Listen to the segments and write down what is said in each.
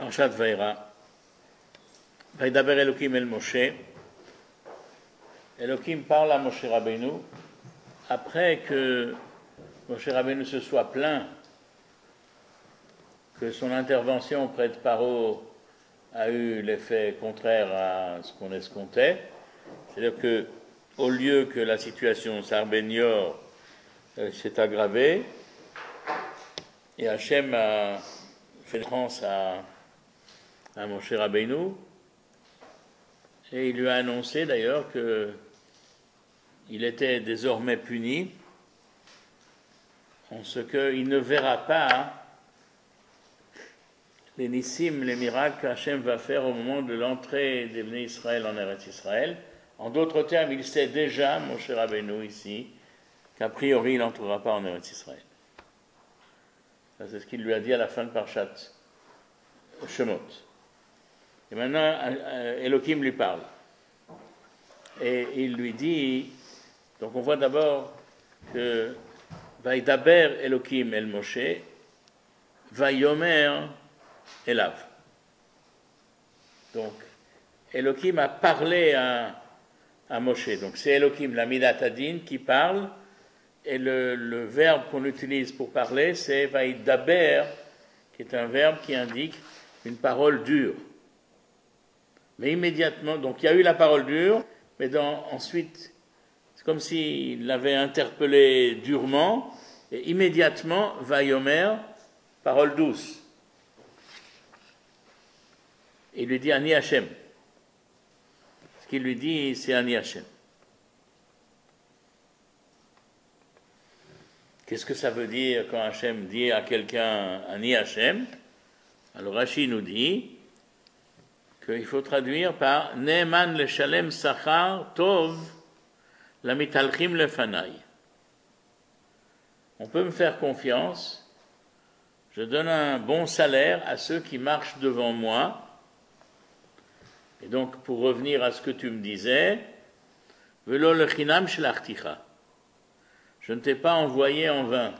Parashat Vaïra. Vaïdaber Elohim el Moshe. Elohim parle à Moshe Rabbeinu après que Moshe Rabbeinu se soit plaint que son intervention auprès de Paro a eu l'effet contraire à ce qu'on escomptait. C'est-à-dire que, au lieu que la situation s'améliore, s'est aggravée, et Hachem a fait trans à Moshe Rabbeinu, et il lui a annoncé d'ailleurs qu'il était désormais puni, en ce qu'il ne verra pas les nissim, les miracles qu'Hachem va faire au moment de l'entrée des Bnei Israël en Eretz Israël. En d'autres termes, il sait déjà, Moshe Rabbeinu ici, qu'a priori il n'entrera pas en Eretz Israël. Ça, c'est ce qu'il lui a dit à la fin de Parshat Shemot. Et maintenant, Elohim lui parle. Et il lui dit, donc on voit d'abord que Vaïdaber Elohim el Moshe, Vayomer Elav. Donc, Elohim a parlé à Moshe. Donc, c'est Elohim, la Midat Hadin, qui parle. Et le verbe qu'on utilise pour parler, c'est Vaïdaber, qui est un verbe qui indique une parole dure. Mais immédiatement, donc il y a eu la parole dure, mais ensuite, c'est comme s'il l'avait interpellé durement, et immédiatement, Vayomer, parole douce. Il lui dit Ani Hashem. Ce qu'il lui dit, c'est Ani Hashem. Qu'est-ce que ça veut dire quand Hashem dit à quelqu'un Ani Hashem? Alors Rashi nous dit qu'il faut traduire par Ne'eman leshalem sachar tov lamitalchim lefanai. On peut me faire confiance, je donne un bon salaire à ceux qui marchent devant moi. Et donc, pour revenir à ce que tu me disais, Velo lechinam shlachticha. Je ne t'ai pas envoyé en vain.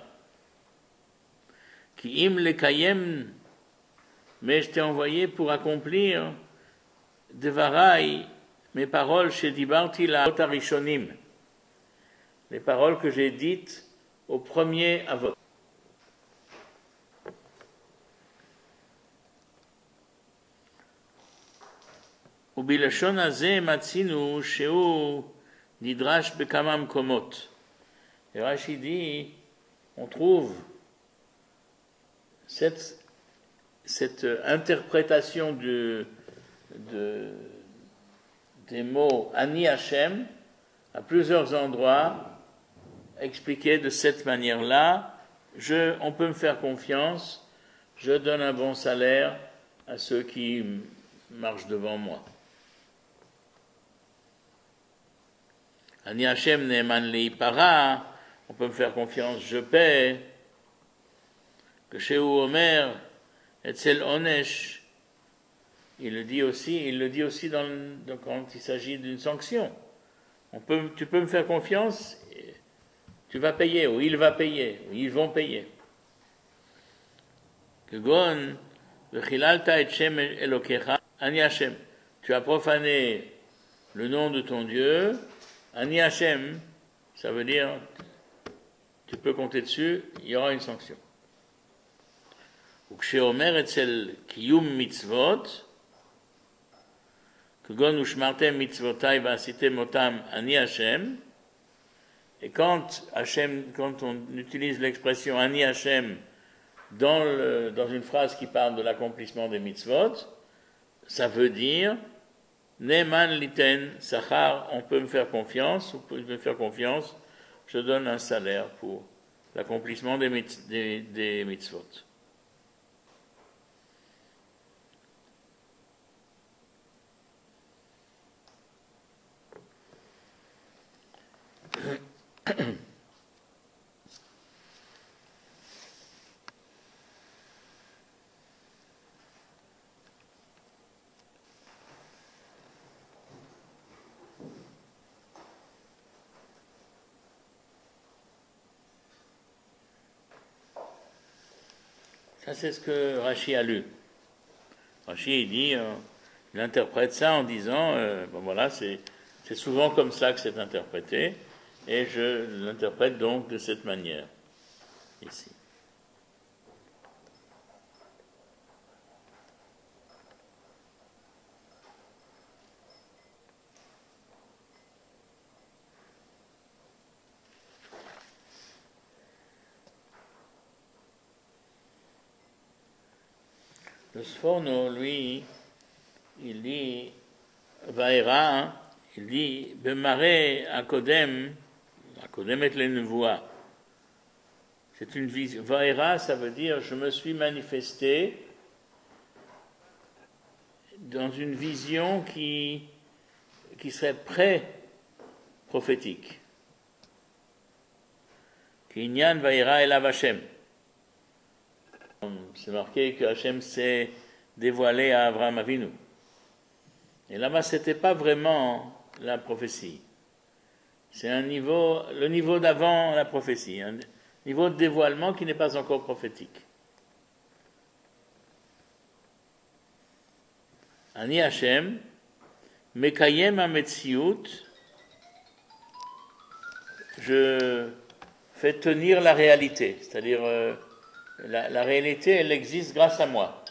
Ki im lekayem, mais je t'ai envoyé pour accomplir devarai, mes paroles chez Dibarti la otarishonim, les paroles que j'ai dites au premier avot. ובלשון הזה מצינו שהוא נדרש בכמה מקומות. Et Rashi dit, on trouve cette interprétation des mots Ani Hashem à plusieurs endroits, expliqués de cette manière-là. On peut me faire confiance, je donne un bon salaire à ceux qui marchent devant moi. Ani Hashem ne'eman le'ipara, on peut me faire confiance, je paie. Que chez Omer, etzel onesh, il le dit aussi quand il s'agit d'une sanction. Tu peux me faire confiance, tu vas payer, ou il va payer, ou ils vont payer. Que gon, vechilalta et shem elokecha, ani Hashem, tu as profané le nom de ton Dieu. Ani Hashem, ça veut dire, tu peux compter dessus, il y aura une sanction. Ou ksheomer etzel kiyum mitzvot, kgon ushmartem mitzvotai va'asitem otam ani Hashem, et quand on utilise l'expression Ani Hashem dans une phrase qui parle de l'accomplissement des mitzvot, ça veut dire Ne'eman liten sachar, on peut me faire confiance, je donne un salaire pour l'accomplissement des mitzvot. Ça, c'est ce que Rashi a lu. Rashi, il interprète ça en disant, bon voilà, c'est souvent comme ça que c'est interprété, et je l'interprète donc de cette manière, ici. Le Sforno, lui, il dit, Vaera, il dit, Bemare Akodem est l'Envoa. C'est une vision. Vaera, ça veut dire, je me suis manifesté dans une vision qui serait pré-prophétique. Kinyan Vaera Elav Hashem. C'est marqué que Hashem s'est dévoilé à Abraham Avinu. Et là-bas, ce n'était pas vraiment la prophétie. C'est le niveau d'avant la prophétie, un niveau de dévoilement qui n'est pas encore prophétique. Ani Hashem, Mekayem HaMetziut, je fais tenir la réalité, c'est-à-dire la réalité, elle existe grâce à moi.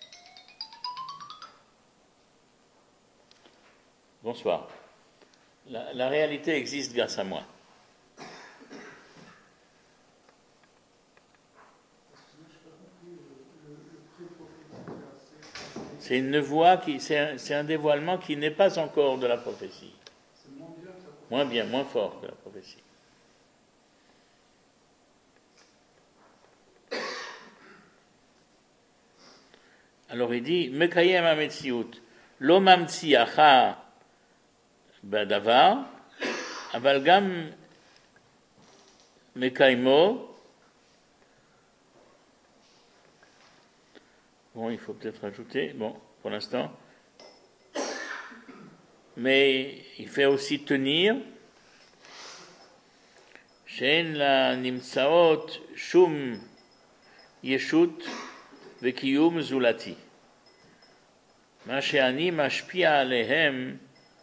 Bonsoir. La réalité existe grâce à moi. C'est une voix c'est un dévoilement qui n'est pas encore de la prophétie. Moins bien, moins fort que la prophétie. Alors il dit, Mekayem HaMetziut, Lo Mamtsiacha Badavar, Aval Gam Mekaymo. Bon, il faut peut-être ajouter, bon, pour l'instant. Mais il fait aussi tenir. Shein la nimtsaot shum yeshut vekiyum zulati. Ma she'ani mashpia alehem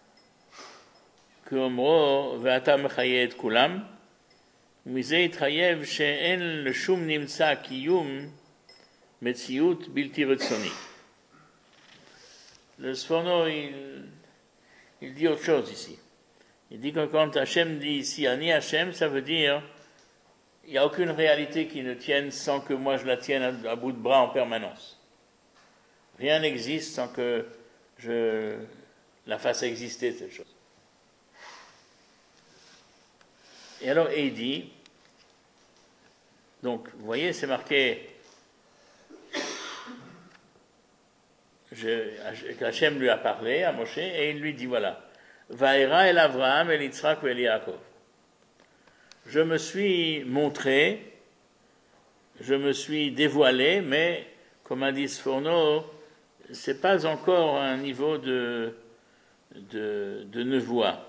כאומרו ואתה מחיה את כולם, ומזה התחייב שאין לשום נמצא קיום מציאות בלתי רצונית. Le Sforno, il dit autre chose ici. Il dit que quand Hachem dit ici Ani Hachem, ça veut dire il n'y a aucune réalité qui ne tienne sans que moi je la tienne à bout de bras en permanence. Rien n'existe sans que je la fasse exister, cette chose. Et alors, il dit, donc, vous voyez, c'est marqué, qu'Hachem lui a parlé à Moshe, et il lui dit, voilà, Vaera el Avraham, el Yitzhak, el Yaakov. Je me suis montré, je me suis dévoilé, mais, comme a dit Sforno, c'est pas encore un niveau de nevoie.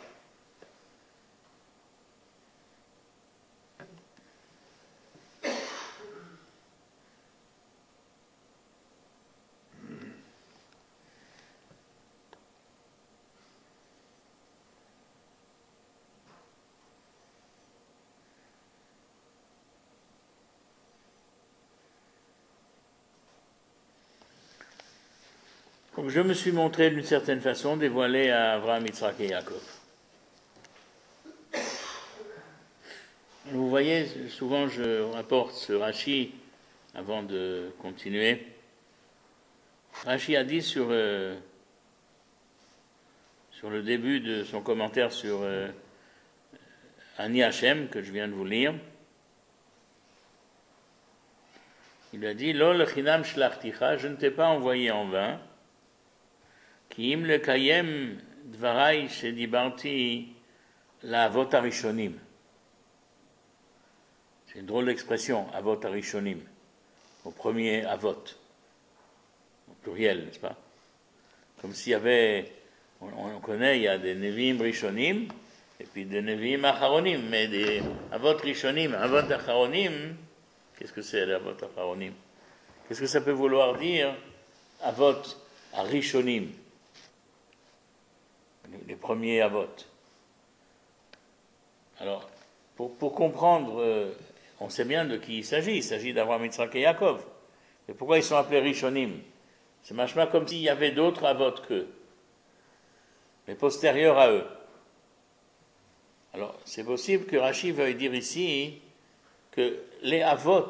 Donc je me suis montré d'une certaine façon, dévoilé à Abraham, Yitzhak et Yaakov. Vous voyez, souvent je rapporte ce Rashi avant de continuer. Rashi a dit sur le début de son commentaire sur Ani Hashem, que je viens de vous lire, il a dit, Lol chinam shlachticha, je ne t'ai pas envoyé en vain, כי אם לקיים דבריי שדיברתי לאבות הראשונים. C'est une drôle d'expression, avot harishonim, au premier avot, au pluriel, n'est-ce pas? Comme s'il y avait, on connaît, il y a des nevim rishonim, et puis des nevim acharonim, mais des avot rishonim, avot acharonim, qu'est-ce que c'est l'avot acharonim? Qu'est-ce que ça peut vouloir dire, avot Rishonim, les premiers Avot. Alors, pour comprendre, on sait bien de qui il s'agit d'Abraham, Yitzhak et Yaakov. Mais pourquoi ils sont appelés Rishonim? C'est machma comme s'il y avait d'autres Avot qu'eux, mais postérieurs à eux. Alors, c'est possible que Rashi veuille dire ici que les Avot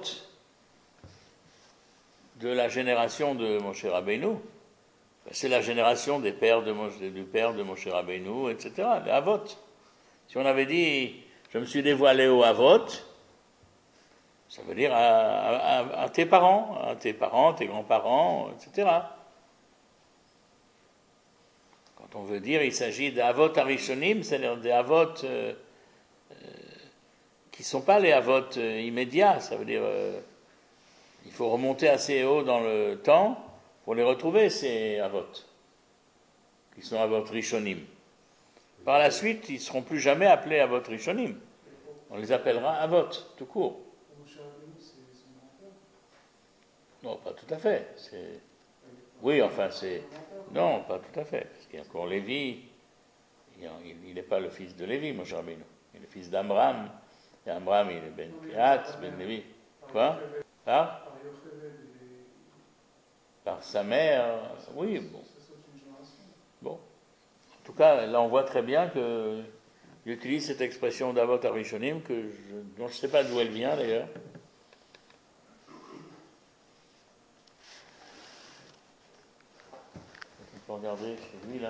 de la génération de Moshe Rabbeinu, c'est la génération des pères du père de Moshe Rabbeinu, etc., les Avot. Si on avait dit, je me suis dévoilé aux Avot, ça veut dire à tes parents, tes grands-parents, etc. Quand on veut dire, il s'agit d'Avot Arishonim, c'est-à-dire des Avot qui ne sont pas les Avot immédiats, ça veut dire il faut remonter assez haut dans le temps pour les retrouver, ces Avot, qui sont Avot Rishonim. Par la suite, ils ne seront plus jamais appelés Avot Rishonim. On les appellera Avot, tout court. Non, pas tout à fait. Oui, enfin, c'est... Non, pas tout à fait. Parce qu'il y a encore Lévi. Il n'est pas le fils de Lévi, Moshe Rabbeinu. Il est le fils d'Amram. Et Amram, il est Ben Piat, Ben Lévi. Quoi? Par sa mère. Oui, bon. Bon. En tout cas, là, on voit très bien que j'utilise cette expression d'Avot Arishonim, dont je ne sais pas d'où elle vient, d'ailleurs. On peut regarder chez lui, là.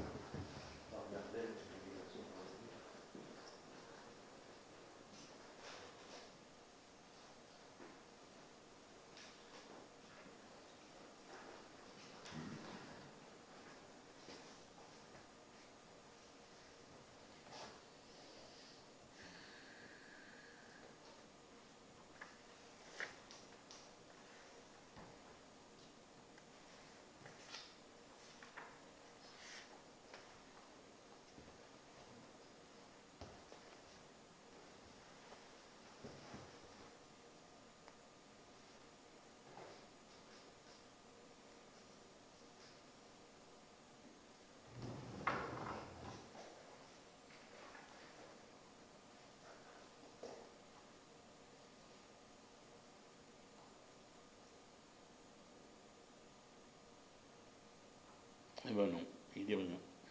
Eh ben non, il dit rien.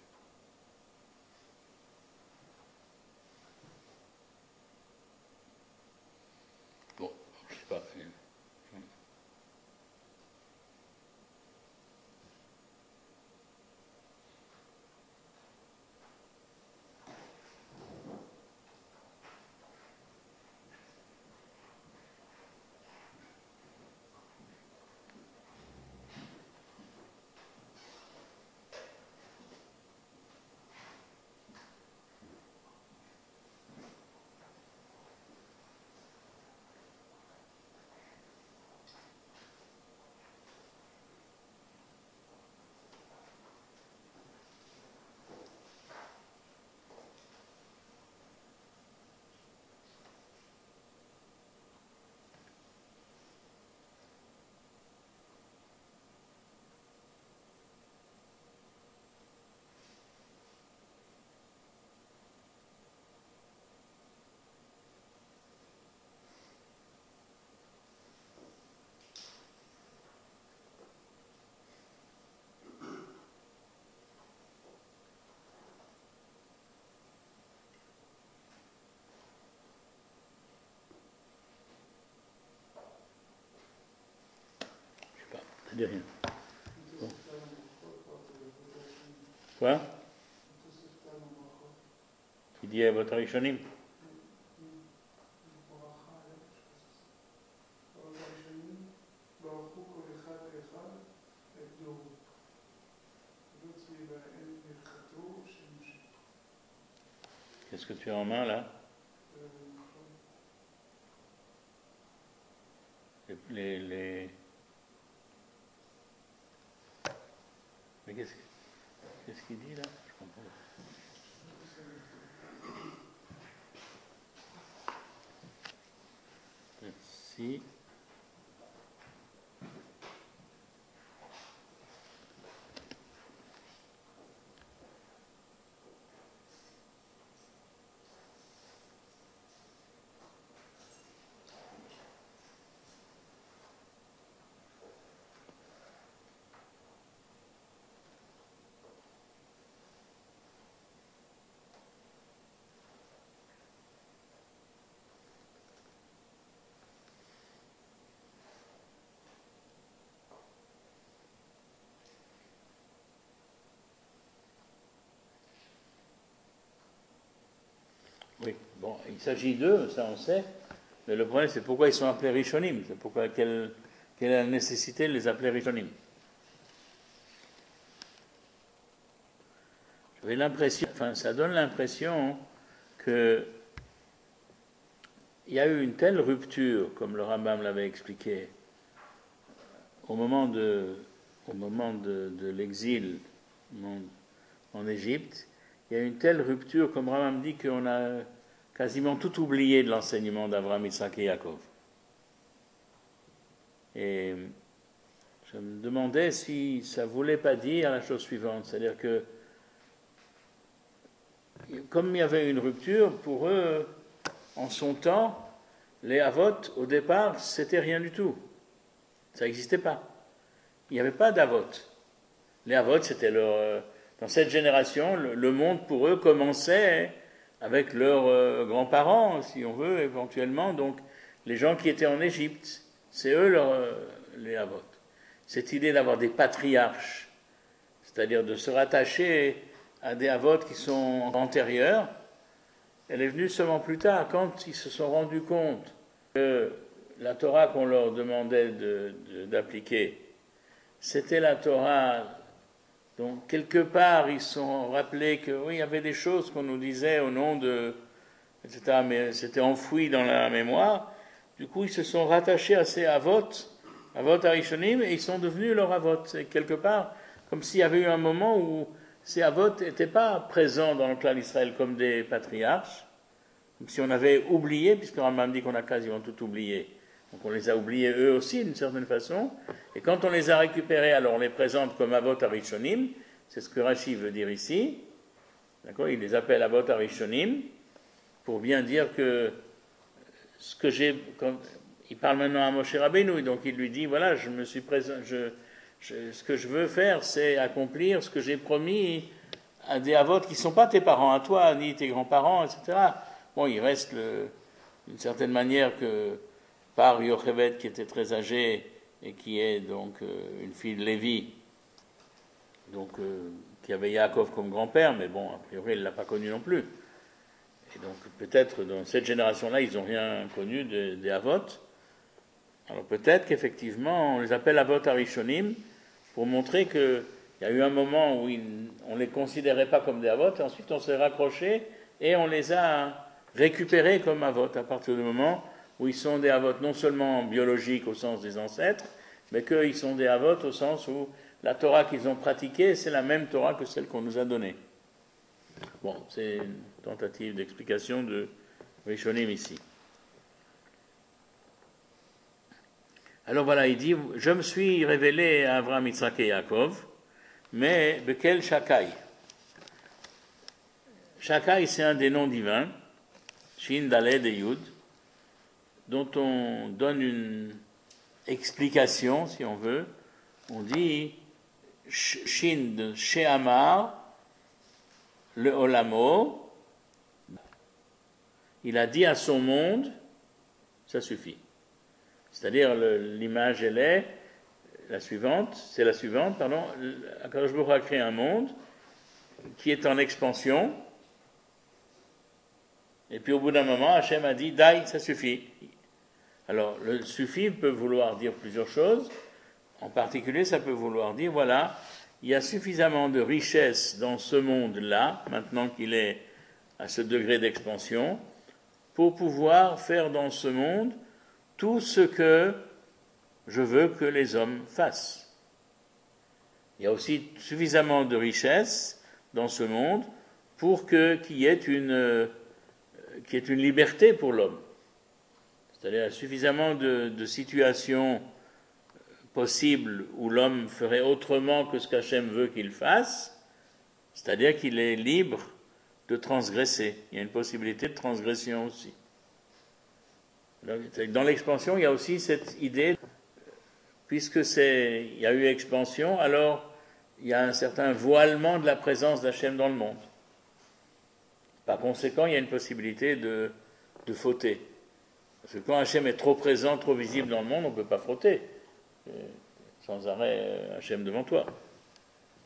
Bon, je sais pas. Ça dit rien. Bon. Quoi? Qui dit Avot Arishonim? Qu'est-ce que tu as en main là? Mais qu'est-ce qu'il dit là? Je comprends pas. Si. Oui, bon, il s'agit d'eux, ça on sait, mais le problème c'est pourquoi ils sont appelés Rishonim, c'est pourquoi, quelle est la nécessité de les appeler Rishonim. J'avais l'impression, enfin ça donne l'impression que il y a eu une telle rupture, comme le Rambam l'avait expliqué, au moment de l'exil en Égypte, il y a eu une telle rupture, comme Rambam dit, qu'on a quasiment tout oublié de l'enseignement d'Abraham, Isaac et Yaakov. Et je me demandais si ça ne voulait pas dire la chose suivante, c'est-à-dire que comme il y avait une rupture, pour eux, en son temps, les Havot, au départ, c'était rien du tout. Ça n'existait pas. Il n'y avait pas d'Havot. Les Havot, c'était leur... dans cette génération, le monde pour eux commençait avec leurs grands-parents, si on veut, éventuellement. Donc, les gens qui étaient en Égypte, c'est eux les Havot. Cette idée d'avoir des patriarches, c'est-à-dire de se rattacher à des Havot qui sont antérieurs, elle est venue seulement plus tard, quand ils se sont rendus compte que la Torah qu'on leur demandait d'appliquer, c'était la Torah. Donc, quelque part, ils se sont rappelés que oui, il y avait des choses qu'on nous disait au nom de... etc., mais c'était enfoui dans la mémoire. Du coup, ils se sont rattachés à ces Havot Arishonim, et ils sont devenus leurs Havot. C'est quelque part comme s'il y avait eu un moment où ces Havot n'étaient pas présents dans le clan d'Israël comme des patriarches, comme si on avait oublié, puisque Rambam dit qu'on a quasiment tout oublié. Donc on les a oubliés eux aussi d'une certaine façon, et quand on les a récupérés, alors on les présente comme Avot Arishonim, c'est ce que Rashi veut dire ici, d'accord, il les appelle Avot Arishonim, pour bien dire que ce que il parle maintenant à Moshe Rabbeinu, donc il lui dit, voilà, je me suis présent, ce que je veux faire, c'est accomplir ce que j'ai promis à des Avot qui ne sont pas tes parents à toi, ni tes grands-parents, etc. Bon, il reste d'une certaine manière que par Yocheved qui était très âgée et qui est donc une fille de Lévi, donc qui avait Yaakov comme grand-père, mais bon, a priori, elle ne l'a pas connu non plus. Et donc peut-être dans cette génération-là, ils n'ont rien connu des Avot. Alors peut-être qu'effectivement, on les appelle Avot Arishonim pour montrer qu'il y a eu un moment où on ne les considérait pas comme des Avot, et ensuite on s'est raccroché et on les a récupérés comme Avot à partir du moment où ils sont des Avot non seulement biologiques au sens des ancêtres, mais qu'ils sont des Avot au sens où la Torah qu'ils ont pratiquée, c'est la même Torah que celle qu'on nous a donnée. Bon, c'est une tentative d'explication de Rishonim ici. Alors voilà, il dit, je me suis révélé à Abraham, Yitzhak et Yaakov, mais Bekel Shakai. Shakai, c'est un des noms divins, Shin, Daled et Yud, dont on donne une explication, si on veut. On dit Shin de Shehamar, le Olamo, il a dit à son monde, ça suffit. C'est-à-dire l'image elle est la suivante, Akadosh Baruch Hu a créé un monde qui est en expansion, et puis au bout d'un moment, Hachem a dit, Dai, ça suffit. Alors, le suffit peut vouloir dire plusieurs choses. En particulier, ça peut vouloir dire, voilà, il y a suffisamment de richesse dans ce monde-là, maintenant qu'il est à ce degré d'expansion, pour pouvoir faire dans ce monde tout ce que je veux que les hommes fassent. Il y a aussi suffisamment de richesse dans ce monde pour qu'il y ait une liberté pour l'homme. C'est-à-dire suffisamment de situations possibles où l'homme ferait autrement que ce qu'Hachem veut qu'il fasse, c'est-à-dire qu'il est libre de transgresser. Il y a une possibilité de transgression aussi. Dans l'expansion, il y a aussi cette idée, puisque il y a eu expansion, alors il y a un certain voilement de la présence d'Hachem dans le monde. Par conséquent, il y a une possibilité de fauter. Parce que quand Hachem est trop présent, trop visible dans le monde, on ne peut pas fauter. Sans arrêt, Hachem devant toi.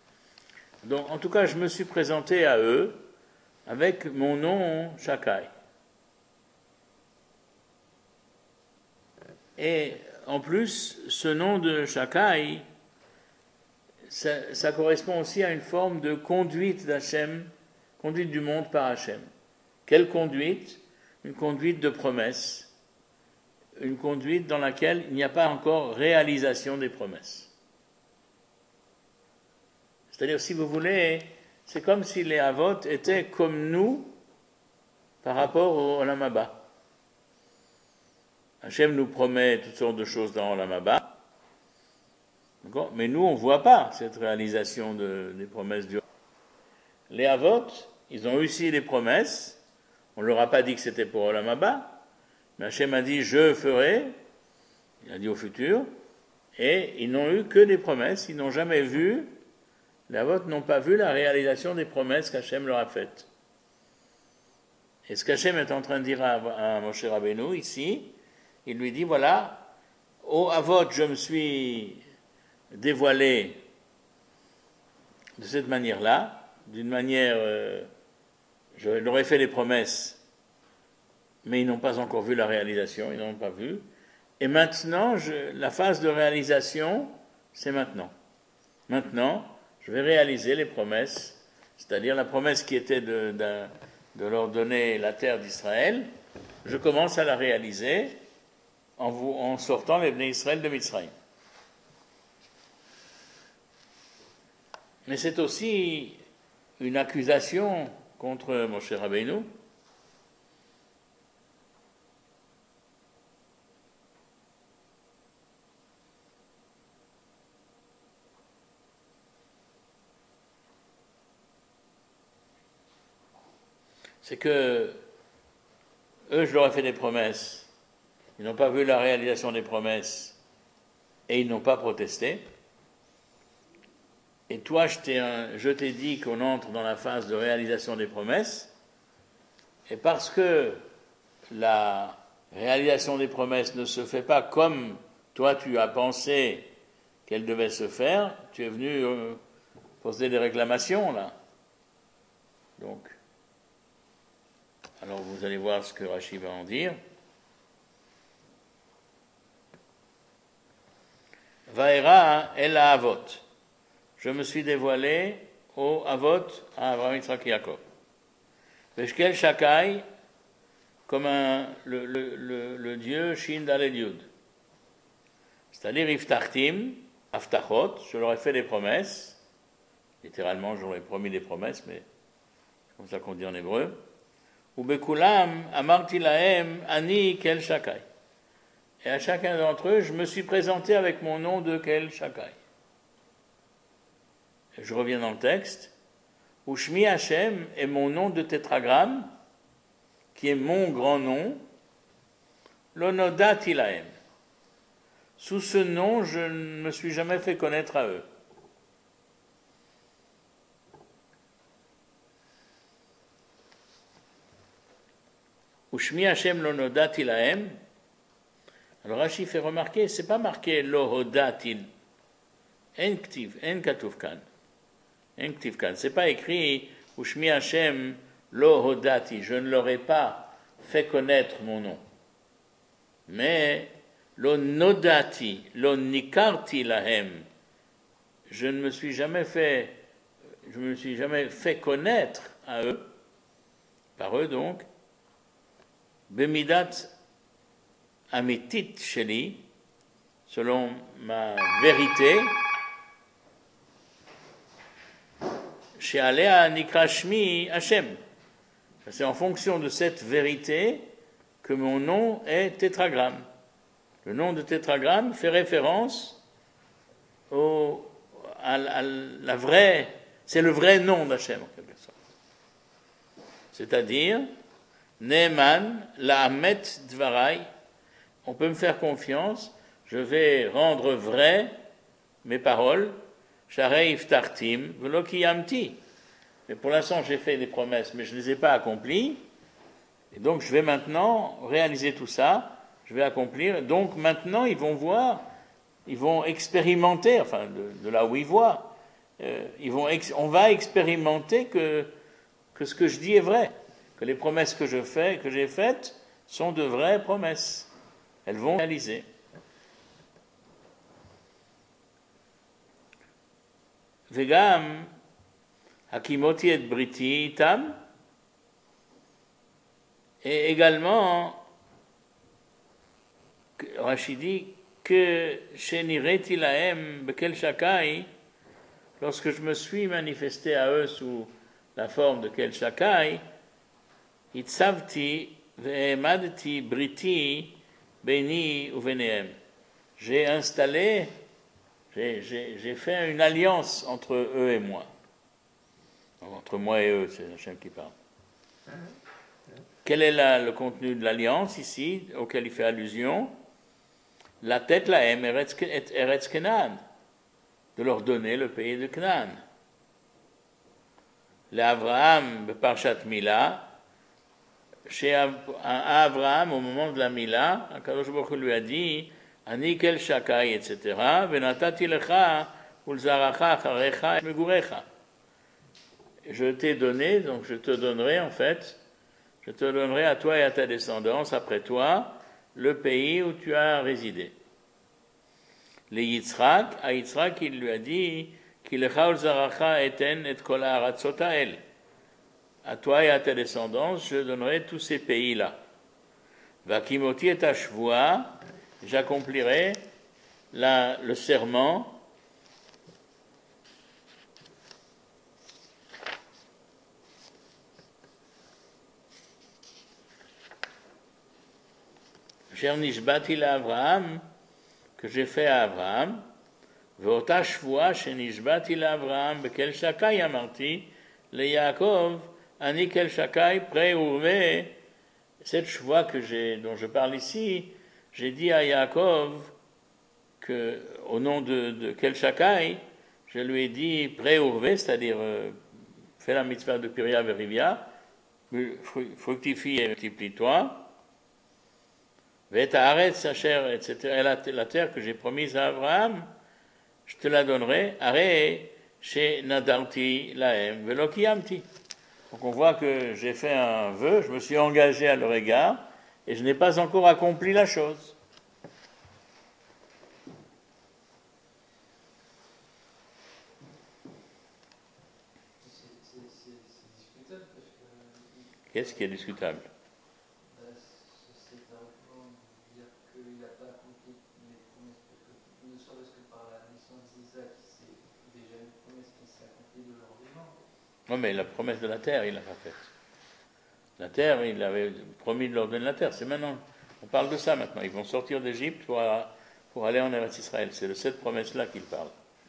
Donc, en tout cas, je me suis présenté à eux avec mon nom Shakai. Et en plus, ce nom de Shakai, ça correspond aussi à une forme de conduite d'Hachem, conduite du monde par Hachem. Quelle conduite? Une conduite de promesse, une conduite dans laquelle il n'y a pas encore réalisation des promesses. C'est-à-dire, si vous voulez, c'est comme si les Avot étaient comme nous par rapport au Olam Haba. Hachem nous promet toutes sortes de choses dans Olam Haba, mais nous, on ne voit pas cette réalisation des promesses du Olam Haba. Les Avot, ils ont réussi les promesses, on ne leur a pas dit que c'était pour Olam Haba, mais Hachem a dit « je ferai », il a dit au futur, et ils n'ont eu que des promesses, ils n'ont jamais vu, les Avot n'ont pas vu la réalisation des promesses qu'Hachem leur a faites. Et ce qu'Hachem est en train de dire à Moshe Rabbeinu ici, il lui dit, voilà, au Avot, je me suis dévoilé de cette manière-là, d'une manière, je leur ai fait des promesses, mais ils n'ont pas encore vu la réalisation, ils n'ont pas vu. Et maintenant, la phase de réalisation, c'est maintenant. Maintenant, je vais réaliser les promesses, c'est-à-dire la promesse qui était de leur donner la terre d'Israël, je commence à la réaliser en sortant les Bnei Israël de Mitzrayim. Mais c'est aussi une accusation contre Moshe Rabbeinu. C'est que eux, je leur ai fait des promesses. Ils n'ont pas vu la réalisation des promesses et ils n'ont pas protesté. Et toi, je t'ai dit qu'on entre dans la phase de réalisation des promesses. Et parce que la réalisation des promesses ne se fait pas comme toi tu as pensé qu'elle devait se faire, tu es venu poser des réclamations là. Donc, alors vous allez voir ce que Rashi va en dire. Vaera el Avot. Je me suis dévoilé au Avot, à Abraham, Yitzhak et Yaakov. Veshkel Shakai, comme le dieu Shin Daled Yud. C'est-à-dire Iftachtim, Aftachot, je leur ai fait des promesses. Littéralement, je leur ai promis des promesses, mais c'est comme ça qu'on dit en hébreu. Ubekulam amarti lahem ani kel shakai. Et à chacun d'entre eux, je me suis présenté avec mon nom de kel shakai. Et je reviens dans le texte. Ushmi Hashem est mon nom de tétragramme, qui est mon grand nom. Lonodati lahem. Sous ce nom, je ne me suis jamais fait connaître à eux. Ushmi Hashem lonodati lahem. Alors Rashi fait remarquer, c'est pas marqué lohodati, en ktiv, en katuv kan, en ktiv kan. C'est pas écrit Ushmi Hashem lohodati. Je ne leur ai pas fait connaître mon nom. Mais lonodati, lonikarti lahem. Je ne me suis jamais fait connaître à eux, par eux donc. Bemidat amitit sheli, selon ma vérité, she'alea nikra shmi Hashem. C'est en fonction de cette vérité que mon nom est tétragramme. Le nom de tétragramme fait référence à la vraie, c'est le vrai nom d'Hachem en quelque sorte. C'est-à-dire Neeman, la'amet dvarai, on peut me faire confiance, je vais rendre vrai mes paroles, sharei iftartim, velo kiyamti. Mais pour l'instant, j'ai fait des promesses, mais je ne les ai pas accomplies, et donc je vais maintenant réaliser tout ça, je vais accomplir, donc maintenant ils vont voir, ils vont expérimenter, enfin de là où ils voient, on va expérimenter que ce que je dis est vrai. Que les promesses que j'ai faites sont de vraies promesses. Elles vont réaliser. וגם הקימותי את בריתי איתם, et également, Rashi dit que Shenireti lahem bekel shakai, lorsque je me suis manifesté à eux sous la forme de Kel Shakai, Itzavti ve'emadti briti beni uvenehem. J'ai installé, j'ai fait une alliance entre eux et moi. Entre moi et eux, c'est Hachem qui parle. Quel est le contenu de l'alliance ici, auquel il fait allusion? La tête lahem Eretz Kenan, de leur donner le pays de Canaan. L'Avraham, Parshat Mila, chez Avraham, au moment de la Mila, Akadosh Baruch Hu lui a dit, Ani kel shakai, etc., venatati lecha, ulzaracha, acharecha, megurecha. Je t'ai donné, donc je te donnerai en fait, je te donnerai à toi et à ta descendance, après toi, le pays où tu as résidé. Les Yitzhak, à Yitzhak, il lui a dit, Kilecha ulzaracha eten et kol ha'aratzot ha'el. À toi et à ta descendance, je donnerai tous ces pays-là. Vakimoti et Ashvoa, j'accomplirai le serment Cher Nishbati l'Avraham, que j'ai fait à Abraham, Veota Shvoa, chez Nishbati l'Avraham, Bekel Shakai amarti, le Yaakov, Ani Kel Shakai, pré Urve, cette Shvoa dont je parle ici, j'ai dit à Yaakov que, au nom de Kel Shakai, je lui ai dit pré Urve, c'est-à-dire fais la mitzvah de Piria Verivia, fructifie et multiplie-toi. Etc. La terre que j'ai promise à Abraham, je te la donnerai. Chez Nadarti Lahem Velo Kiyamti. Donc on voit que j'ai fait un vœu, je me suis engagé à leur égard, et je n'ai pas encore accompli la chose. C'est discutable parce que. Qu'est-ce qui est discutable? C'est argument de dire qu'il n'a pas accompli les promesses, parce que ne serait-ce que par la naissance d'Isaac, c'est déjà une promesse qui s'est accomplie de leur vivant. Non, mais la promesse de la terre, il l'a pas faite. La terre, il avait promis de leur donner la terre. C'est maintenant. On parle de ça maintenant. Ils vont sortir d'Égypte pour aller en Eretz Israël. C'est de cette promesse-là qu'il parle.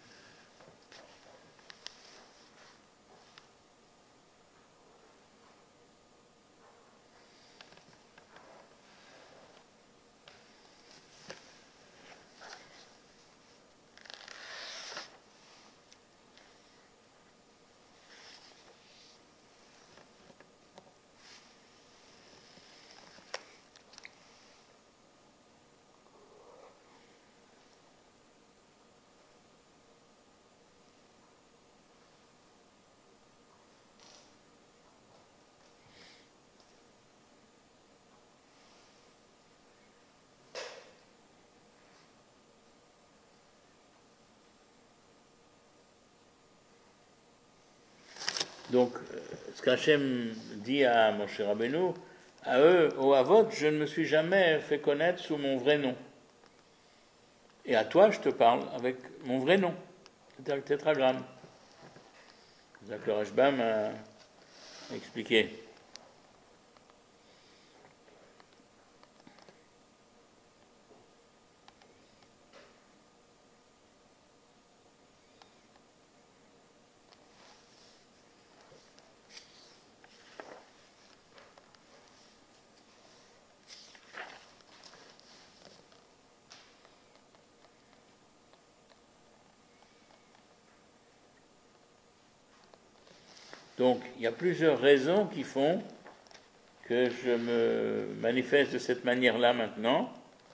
Donc, ce qu'Hachem dit à Moshe Rabbeinu, à eux, au Havot, je ne me suis jamais fait connaître sous mon vrai nom. Et à toi, je te parle avec mon vrai nom, c'est-à-dire le tétragramme. C'est ça que le Rashbam a expliqué. Donc, il y a plusieurs raisons qui font que je me manifeste de cette manière-là maintenant.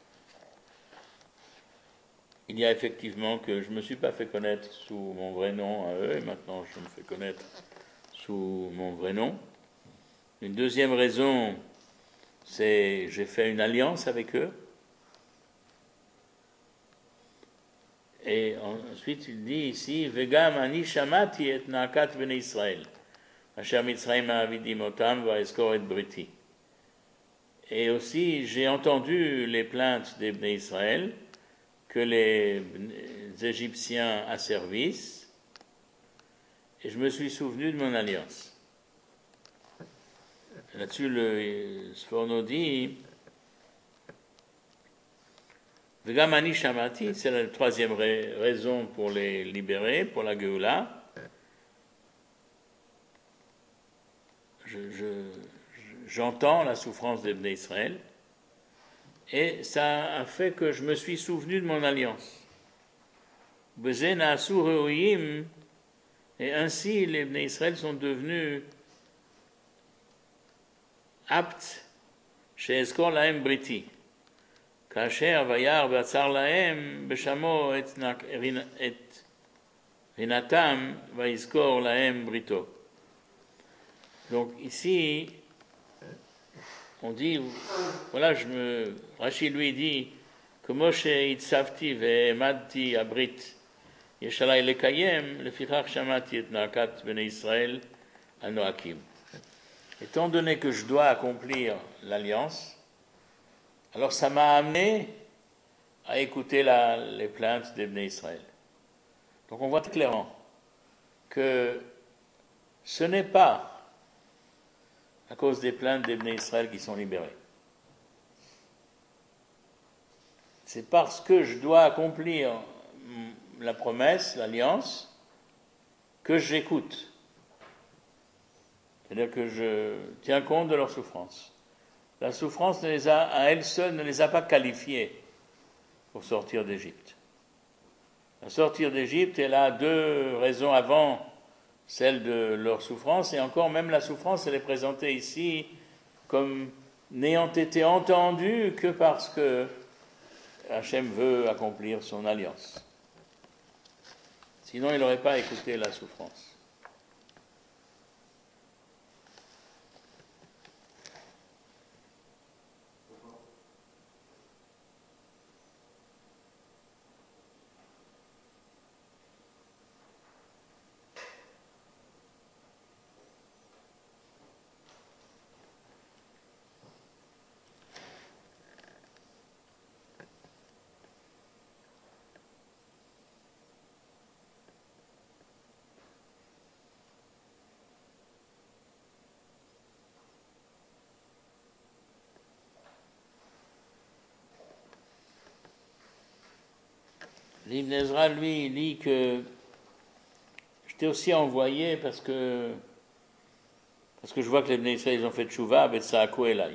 Il y a effectivement que je ne me suis pas fait connaître sous mon vrai nom à eux, et maintenant je me fais connaître sous mon vrai nom. Une deuxième raison, c'est j'ai fait une alliance avec eux. Et ensuite, il dit ici, Vegam ani shamati et naakat bnei Israël. Asher Mitzrayim ha'avidim otam va'eskor et briti. Et aussi, j'ai entendu les plaintes des Bnei Israël que les Égyptiens asservissent, et je me suis souvenu de mon alliance. Là-dessus, le Sforno dit Vegam ani shamati, c'est la troisième raison pour les libérer, pour la Géoula. J'entends la souffrance des Bnei Israël, et ça a fait que je me suis souvenu de mon alliance. Bezen ha'asu re'oyim, et ainsi les Bnei Israël sont devenus aptes chez Eskor lahem briti. Kasher vayar v'atzar lahem b'shamo et rinatam va'izkor lahem brito. Donc ici, on dit, voilà, Rachid lui dit que Moshe itzavti ve'emadti abrit yeshalai lekayem lefichach shamati et naakat bnei Israël anoakim. Étant donné que je dois accomplir l'alliance, alors ça m'a amené à écouter les plaintes des Bnei Israël. Donc on voit clairement que ce n'est pas à cause des plaintes des Bnei Israël qui sont libérés. C'est parce que je dois accomplir la promesse, l'alliance, que j'écoute. C'est-à-dire que je tiens compte de leur souffrance. La souffrance à elle seule ne les a pas qualifiés pour sortir d'Égypte. La sortir d'Égypte, elle a deux raisons avant celle de leur souffrance, et encore même la souffrance, elle est présentée ici comme n'ayant été entendue que parce que Hachem veut accomplir son alliance. Sinon, il n'aurait pas écouté la souffrance. Ibn Ezra, lui, il dit que je t'ai aussi envoyé parce que je vois que les Bnei Israël, ils ont fait tchouva, betsa'aku elai.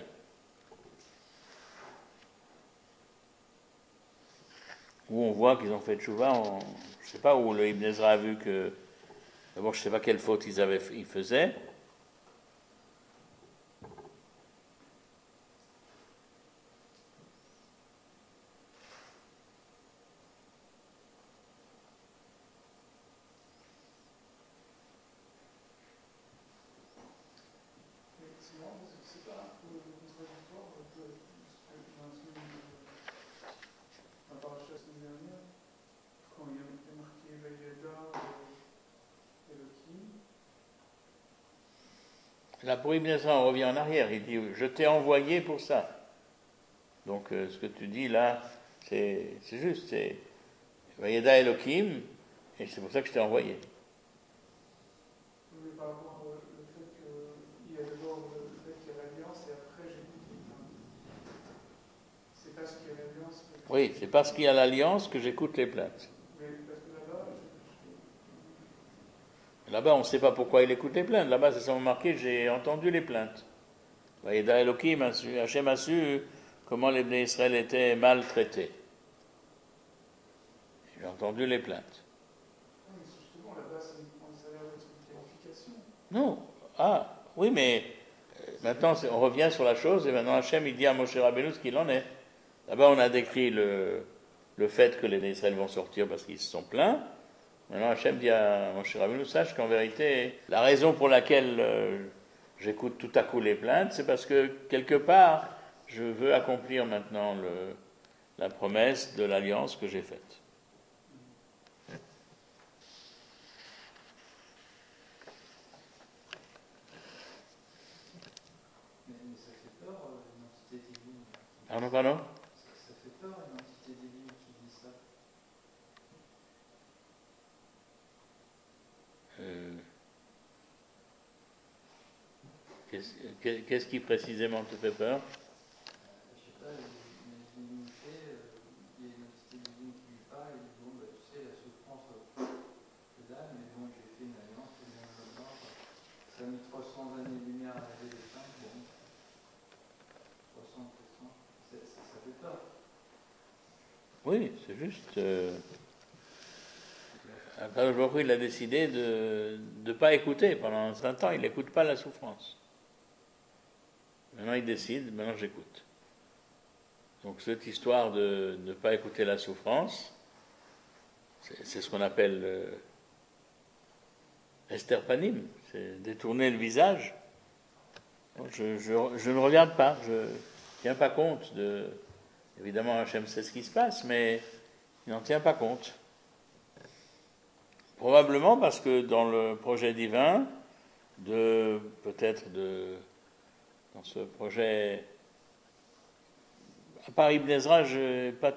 Où on voit qu'ils ont fait tchouva, je ne sais pas où le Ibn Ezra a vu que, d'abord je ne sais pas quelle faute ils faisaient. Là, pour Ibn Ezra, on revient en arrière. Il dit, je t'ai envoyé pour ça. Donc, ce que tu dis là, c'est juste. C'est Vayeda Elohim, et c'est pour ça que je t'ai envoyé. Oui, par rapport au fait qu'il y a d'abord le fait qu'il y a l'alliance, et après j'écoute. C'est parce qu'il y a l'alliance. Oui, c'est parce qu'il y a l'alliance que j'écoute les plaintes. Mais parce que là-bas, Là-bas, on ne sait pas pourquoi il écoute les plaintes. Là-bas, c'est seulement marqué, j'ai entendu les plaintes. Vayeda Elohim, Hachem a su comment les Bnei Israël étaient maltraités. J'ai entendu les plaintes. oui, justement, là-bas, ça a l'air d'être une clarification. Non. Ah, oui, mais maintenant, on revient sur la chose, et maintenant Hachem, il dit à Moshe Rabbeinu ce qu'il en est. Là-bas, on a décrit le fait que les Bnei Israël vont sortir parce qu'ils se sont plaints. Maintenant, Hachem dit à Moshe Rabbeinu, sache qu'en vérité, la raison pour laquelle j'écoute tout à coup les plaintes, c'est parce que, quelque part, je veux accomplir maintenant la promesse de l'alliance que j'ai faite. Pardon? Ça fait peur une entité divine qui dit ça. Qu'est-ce qui précisément te fait peur? Je sais pas, une divinité, il y a une entité divine qui lui parle et il dit bon, bah, tu sais, la souffrance, que dalle, mais bon, j'ai fait une alliance, et bien maintenant, ça a mis 300 années-lumière à arriver les 5, bon, 300, 400, ça fait peur. Oui, c'est juste. Akadosh Baruch Hu, il a décidé de ne pas écouter. Pendant un certain temps, il n'écoute pas la souffrance. Maintenant, il décide, maintenant j'écoute. Donc, cette histoire de ne pas écouter la souffrance, c'est ce qu'on appelle Esther Panim, c'est détourner le visage. Je ne regarde pas, je ne tiens pas compte de. Évidemment, Hachem sait ce qui se passe, mais il n'en tient pas compte. Probablement parce que dans le projet divin, dans ce projet, à part Ibn Ezra, j'ai pas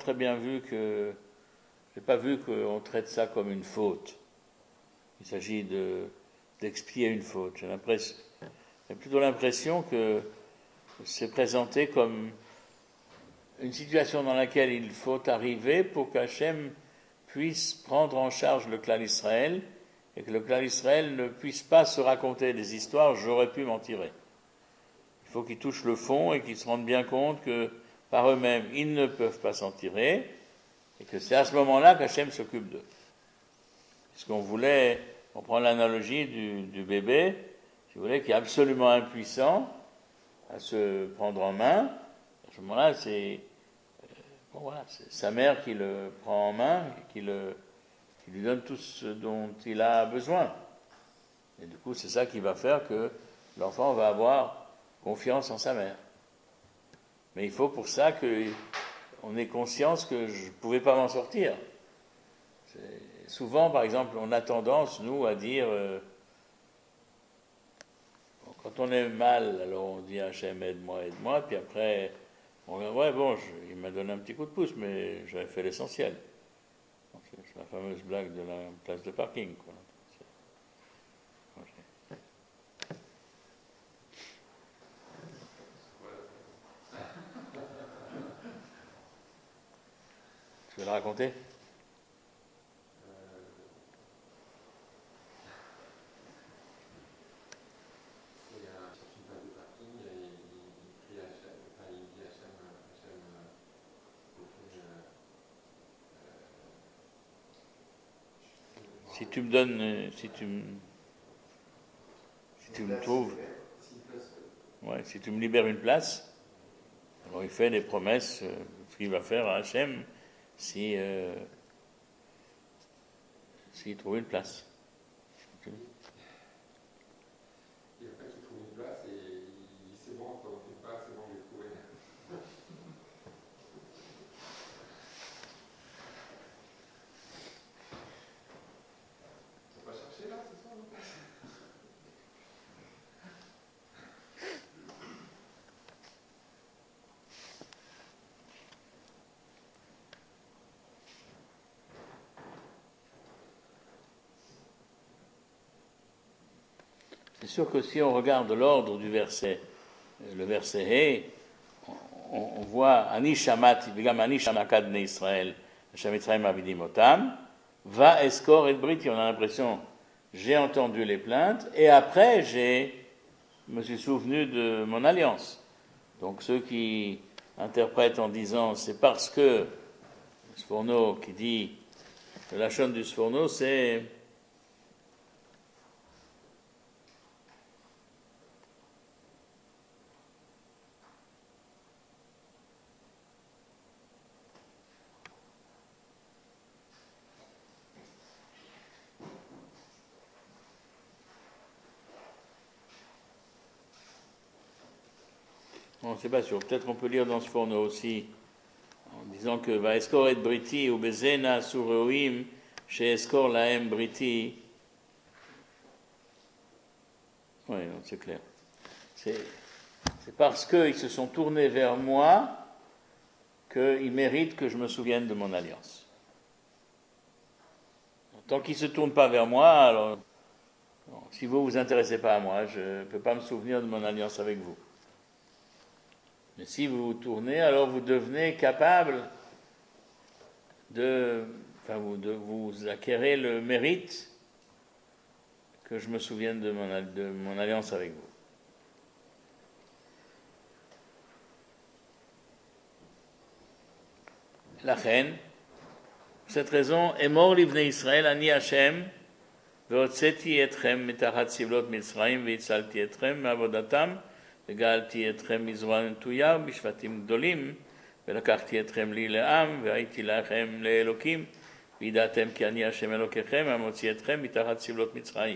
vu qu'on traite ça comme une faute. Il s'agit d'expier une faute. J'ai plutôt l'impression que c'est présenté comme une situation dans laquelle il faut arriver pour qu'Hachem puisse prendre en charge le clan Israël et que le clan Israël ne puisse pas se raconter des histoires, j'aurais pu m'en tirer. Il faut qu'ils touchent le fond et qu'ils se rendent bien compte que par eux-mêmes, ils ne peuvent pas s'en tirer et que c'est à ce moment-là qu'Hachem s'occupe d'eux. On prend l'analogie du bébé, si vous voulez, qui est absolument impuissant à se prendre en main. À ce moment-là, c'est sa mère qui le prend en main et qui lui donne tout ce dont il a besoin. Et du coup, c'est ça qui va faire que l'enfant va avoir confiance en sa mère. Mais il faut pour ça qu'on ait conscience que je ne pouvais pas m'en sortir. Souvent, par exemple, on a tendance, nous, à dire, quand on est mal, alors on dit Hachem, aide-moi, puis après, on dit, ouais, bon, il m'a donné un petit coup de pouce, mais j'avais fait l'essentiel. C'est la fameuse blague de la place de parking, quoi. Tu veux le raconter? Si tu me donnes, si tu me trouves, ouais, si tu me libères une place, alors il fait des promesses, ce qu'il va faire à Hachem s'il trouve une place. Et en fait, il trouve une place et c'est bon, quand on fait pas, c'est bon, j'ai trouvé. On va chercher là, c'est ça, non? C'est sûr que si on regarde l'ordre du verset, le verset He, on voit Ani Shamati, Bigam Ani Shamakad Ne Israël, Hashem Mitzrayim Avidim Otam, va Eskor et Briti. On a l'impression, j'ai entendu les plaintes et après me suis souvenu de mon alliance. Donc ceux qui interprètent en disant c'est parce que Sforno qui dit le Lachon du Sforno c'est on ne sait pas sûr, peut-être qu'on peut lire dans ce fourneau aussi, en disant que va Eskor et Briti ou Bezena Suroim chez Eskor Laem Briti. Oui, c'est clair. C'est parce qu'ils se sont tournés vers moi qu'il mérite que je me souvienne de mon alliance. Tant qu'il ne se tourne pas vers moi, alors, bon, si vous ne vous intéressez pas à moi, je ne peux pas me souvenir de mon alliance avec vous. Mais si vous vous tournez, alors vous devenez capable vous acquérez le mérite que je me souvienne de mon alliance avec vous. La reine, pour cette raison, Emor livnei Israël, Ani Hashem, והוצאתי אתכם מתחת סבלות מצרים והצלתי אתכם מעבודתם וגאלתי אתכם מזרוע נטויה ובשבטים גדולים ולקחתי אתכם לי לעם והייתי לכם לאלוקים וידעתם כי אני השם אלוקיכם המוציא אתכם מתחת סבלות מצרים.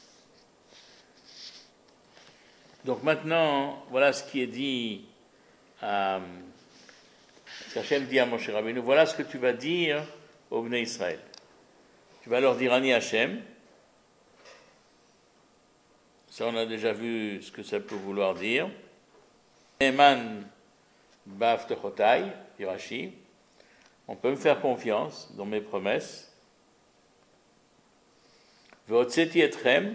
Donc maintenant, voilà ce qui est dit ce qu'Hachem dit à Moshe Rabbeinu, voilà ce que tu vas dire aux Bnei Israël. Tu vas leur dire Ani Hashem. Ça, on a déjà vu ce que ça peut vouloir dire. Ne'eman ba'avtochotai, dit Rashi. On peut me faire confiance dans mes promesses. Ve'otzeti etchem.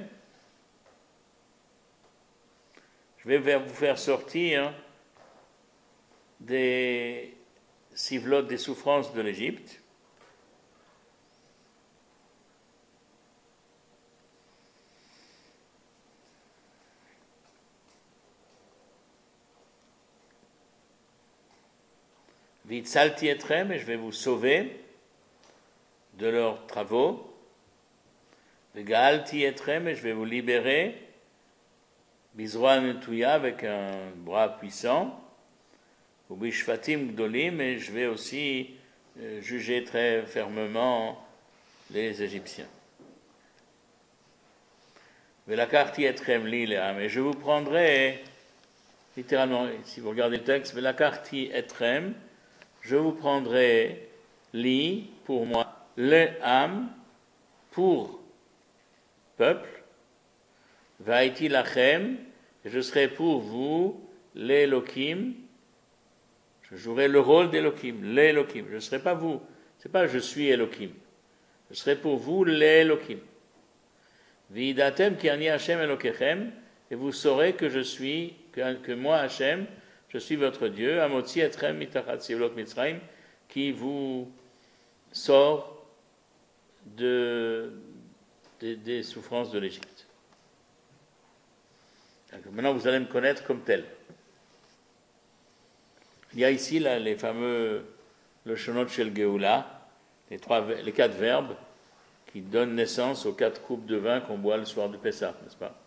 Je vais vous faire sortir des sivlotes, des souffrances de l'Égypte. Vitzalti etrem, et je vais vous sauver de leurs travaux. Vegalti etrem, et je vais vous libérer. Bizroa netuya, avec un bras puissant. Ou bishvatim gdolim, et je vais aussi juger très fermement les Égyptiens. Velakarti etrem li le'am, et je vous prendrai, littéralement, si vous regardez le texte, Velakarti etrem, je vous prendrai li pour moi, le âme pour peuple, vaïti lachem, et je serai pour vous l'Elokim, je jouerai le rôle d'Elokim, l'Elokim, je ne serai pas vous, c'est pas je suis Elokim, je serai pour vous l'Elokim. Vidatem ki ani Hashem Elokechem, et vous saurez que je suis, que moi Hashem, je suis votre Dieu, Amotzi etrem mitachat sivlot Mitzrayim, qui vous sort des souffrances de l'Égypte. Maintenant, vous allez me connaître comme tel. Il y a ici là, les fameux le Shonot Shel Geoula, les 4 verbes qui donnent naissance aux 4 coupes de vin qu'on boit le soir de Pessah, n'est-ce pas?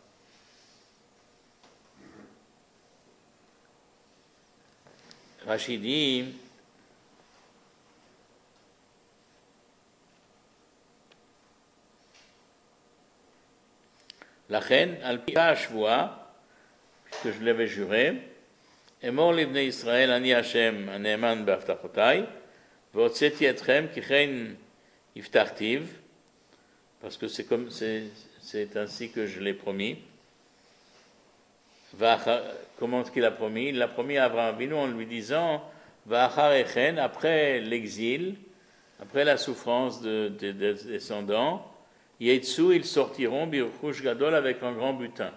Rashi dit la reine, al-pi hashvoa, puisque je l'avais juré, Emor livnei Israël ani Hashem ane'eman ba'avtachotai, ve'otzeti etchem ki chen iftartiv, parce que c'est ainsi que je l'ai promis. Comment est-ce qu'il a promis? Il l'a promis à Abraham Avinu en lui disant Va'acharechen, après l'exil, après la souffrance des descendants, Yetsu, ils sortiront Birchush Gadol avec un grand butin.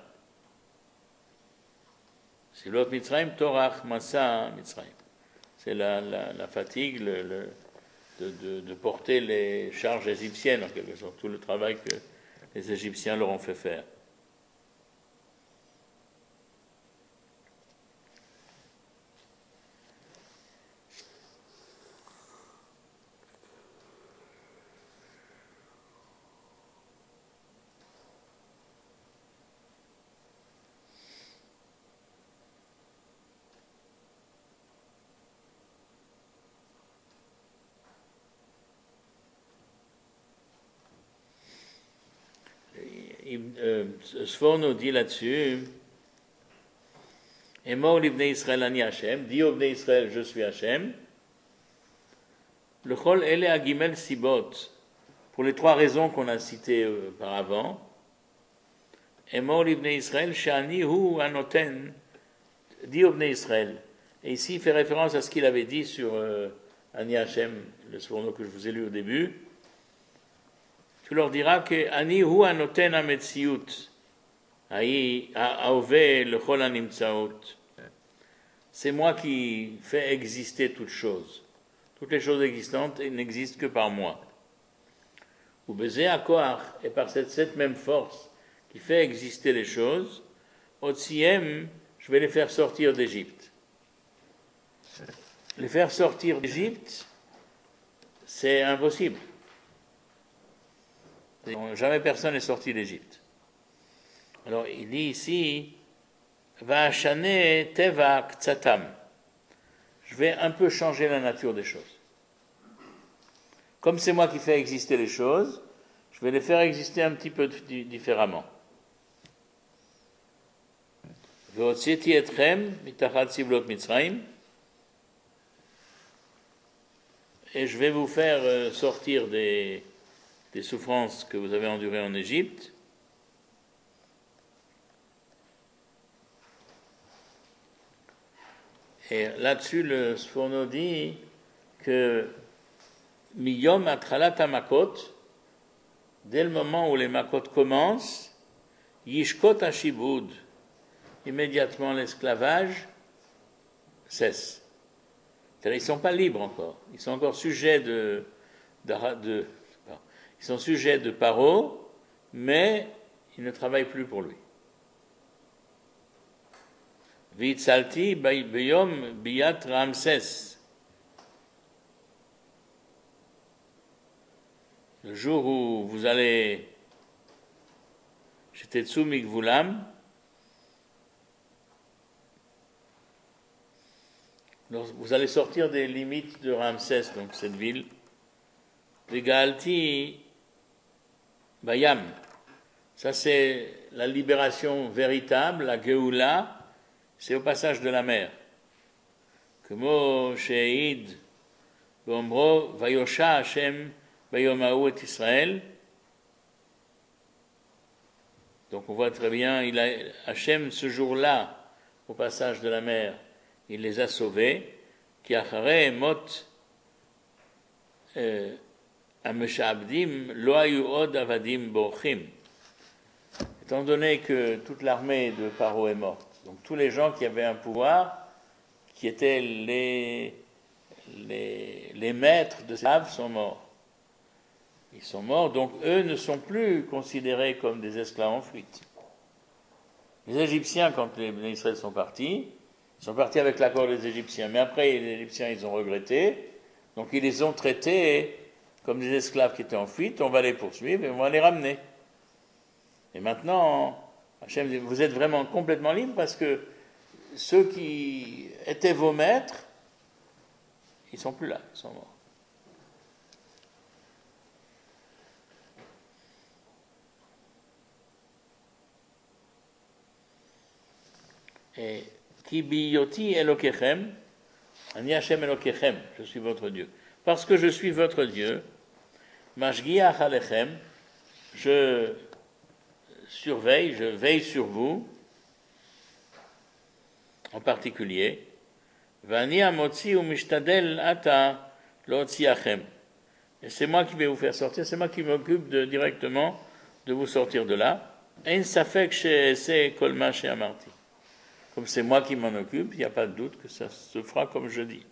C'est l'autre Mitzrayim, Torach Massa Mitzrayim. C'est la fatigue de porter les charges égyptiennes, en quelque sorte, tout le travail que les Égyptiens leur ont fait faire. Sfor nous dit là-dessus Emor livnei Israël ani Hashem, dis au Bnei Israël je suis Hashem, le chol ele agimel sibot, pour les 3 raisons qu'on a citées auparavant. Emor livnei Israël shani hu anoten, dis au Bnei Israël Et ici, il fait référence à ce qu'il avait dit sur Ani Hashem, le sfourno que je vous ai lu au début. Tu leur diras que Ani hu anoten hametziut, haove lechol hanimtzaot. C'est moi qui fais exister toutes choses. Toutes les choses existantes n'existent que par moi. Ou baiser à Koach, et par cette même force qui fait exister les choses, Otsiem, je vais les faire sortir d'Égypte. Les faire sortir d'Égypte, c'est impossible. Jamais personne n'est sorti d'Égypte. Alors il dit ici, Va'ashane teva ktsatam. Je vais un peu changer la nature des choses. Comme c'est moi qui fais exister les choses, je vais les faire exister un petit peu différemment. Ve'otziti etchem mitachat sivlot Mitzrayim. Et je vais vous faire sortir des souffrances que vous avez endurées en Égypte. Et là-dessus, le Sforno dit que Miyom Atralat Makot, dès le moment où les Makot commencent, Yishkot Hashibud, immédiatement l'esclavage cesse. C'est-à-dire, ils ne sont pas libres encore. Ils sont encore sujets ils sont sujets de Paro, mais ils ne travaillent plus pour lui. Vitzalti beyom biyat Ramsès. Le jour où vous allez chez Tetsu Mikvulam, vous allez sortir des limites de Ramsès, donc cette ville. Vegalti Bayam. Ça, c'est la libération véritable, la Geoula, c'est au passage de la mer. Kemo She'id B'omro Vayosha Hashem Bayomahu et Israël. Donc on voit très bien, Hashem, ce jour-là, au passage de la mer, il les a sauvés. Ki achare mot ameshabdim lo hayu od avadim borchim. Étant donné que toute l'armée de Paro est morte, donc tous les gens qui avaient un pouvoir, qui étaient les maîtres de esclaves, sont morts. Ils sont morts, donc eux ne sont plus considérés comme des esclaves en fuite. Les Égyptiens, quand les Israéliens sont partis avec l'accord des Égyptiens, mais après les Égyptiens ils ont regretté, donc ils les ont traités comme des esclaves qui étaient en fuite. On va les poursuivre et on va les ramener. Et maintenant, Hachem dit, vous êtes vraiment complètement libres parce que ceux qui étaient vos maîtres, ils ne sont plus là, ils sont morts. Et Ki biyoti elokechem, ani Hashem elokechem, je suis votre Dieu. Parce que je suis votre Dieu, mashgiach alechem, je surveille, je veille sur vous, en particulier, vani amotzi umishtadel ata lotziachem. Et c'est moi qui vais vous faire sortir, c'est moi qui m'occupe directement de vous sortir de là. Ein safek she'eseh kol ma she'amarti. Comme c'est moi qui m'en occupe, il n'y a pas de doute que ça se fera comme je dis.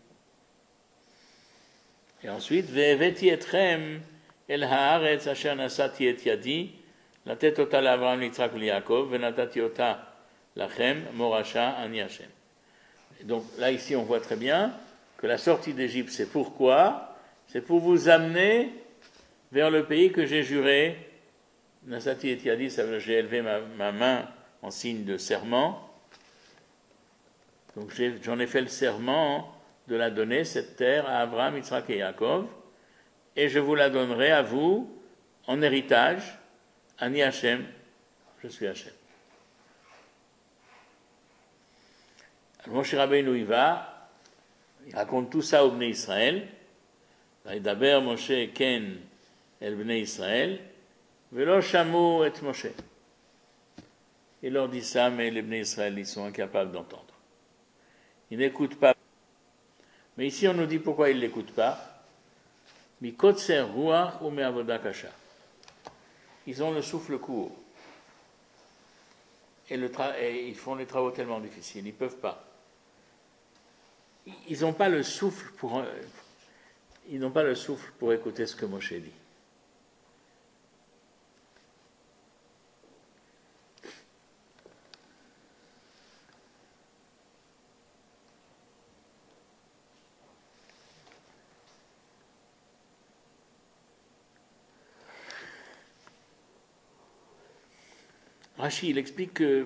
Et ensuite, ve'eveti etrem el haaretz asher nasati et yadi, latet ota l'Avraham, l'Yitzhak, l'Yaakov, ve'natati ota lachem, morasha, ani Hashem. Et donc là, ici, on voit très bien que la sortie d'Égypte, c'est pourquoi? C'est pour vous amener vers le pays que j'ai juré. Nasati et yadi, ça veut dire j'ai élevé ma main en signe de serment. Donc j'en ai fait le serment de la donner, cette terre, à Abraham, Yitzhak et Yaakov, et je vous la donnerai à vous en héritage, Ani Hashem, je suis Hashem. Alors Moshe Rabbeinu il raconte tout ça aux Bnei Israël, Vaidaber Moshe ken el Bnei Israël, velo shamu et Moshe. Il leur dit ça, mais les Bnei Israël, ils sont incapables d'entendre. Ils n'écoutent pas Mais ici, on nous dit pourquoi ils ne l'écoutent pas. Mikotser ruach ou me'avoda kasha. Ils ont le souffle court. Et ils font des travaux tellement difficiles, ils ne peuvent pas. Ils n'ont pas le souffle pour écouter ce que Moshe dit. Rashi, il explique que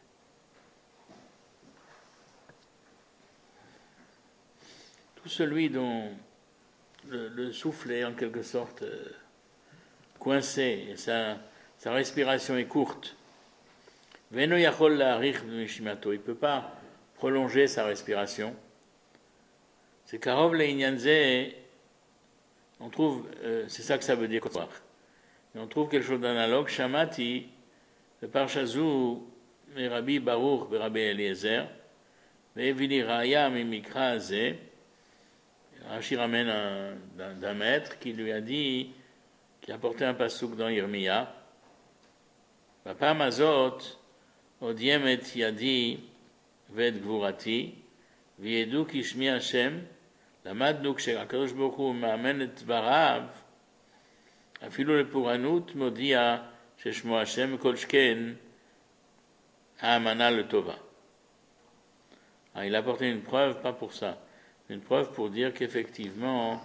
tout celui dont le souffle est en quelque sorte coincé, et sa respiration est courte, il ne peut pas prolonger sa respiration. C'est Karov Leinyanze, on trouve, c'est ça que ça veut dire. Et on trouve quelque chose d'analogue, Shamati, le Parshazou, Rabbi Baruch, Rabbi Eliezer, Vevili Raya, Mimikra Azeh, Rashi ramène d'un maître qui lui a dit, qui a porté un pasouk dans Yirmiya, Bapam Azot, Odiem et Yadi, Ved Gvurati, Viedu Kishmi Hashem, למדנו כשהקדוש ברוך הוא מאמן את דבריו, אפילו לפורענות מודיע ששמו השם וכל שכן האמנה לטובה. Il a apporté une preuve, pas pour ça, une preuve pour dire qu'effectivement,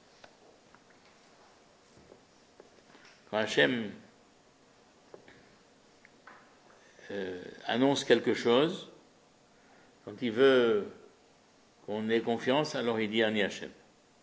quand Hachem annonce quelque chose, quand il veut qu'on ait confiance, alors il dit Ani Hachem.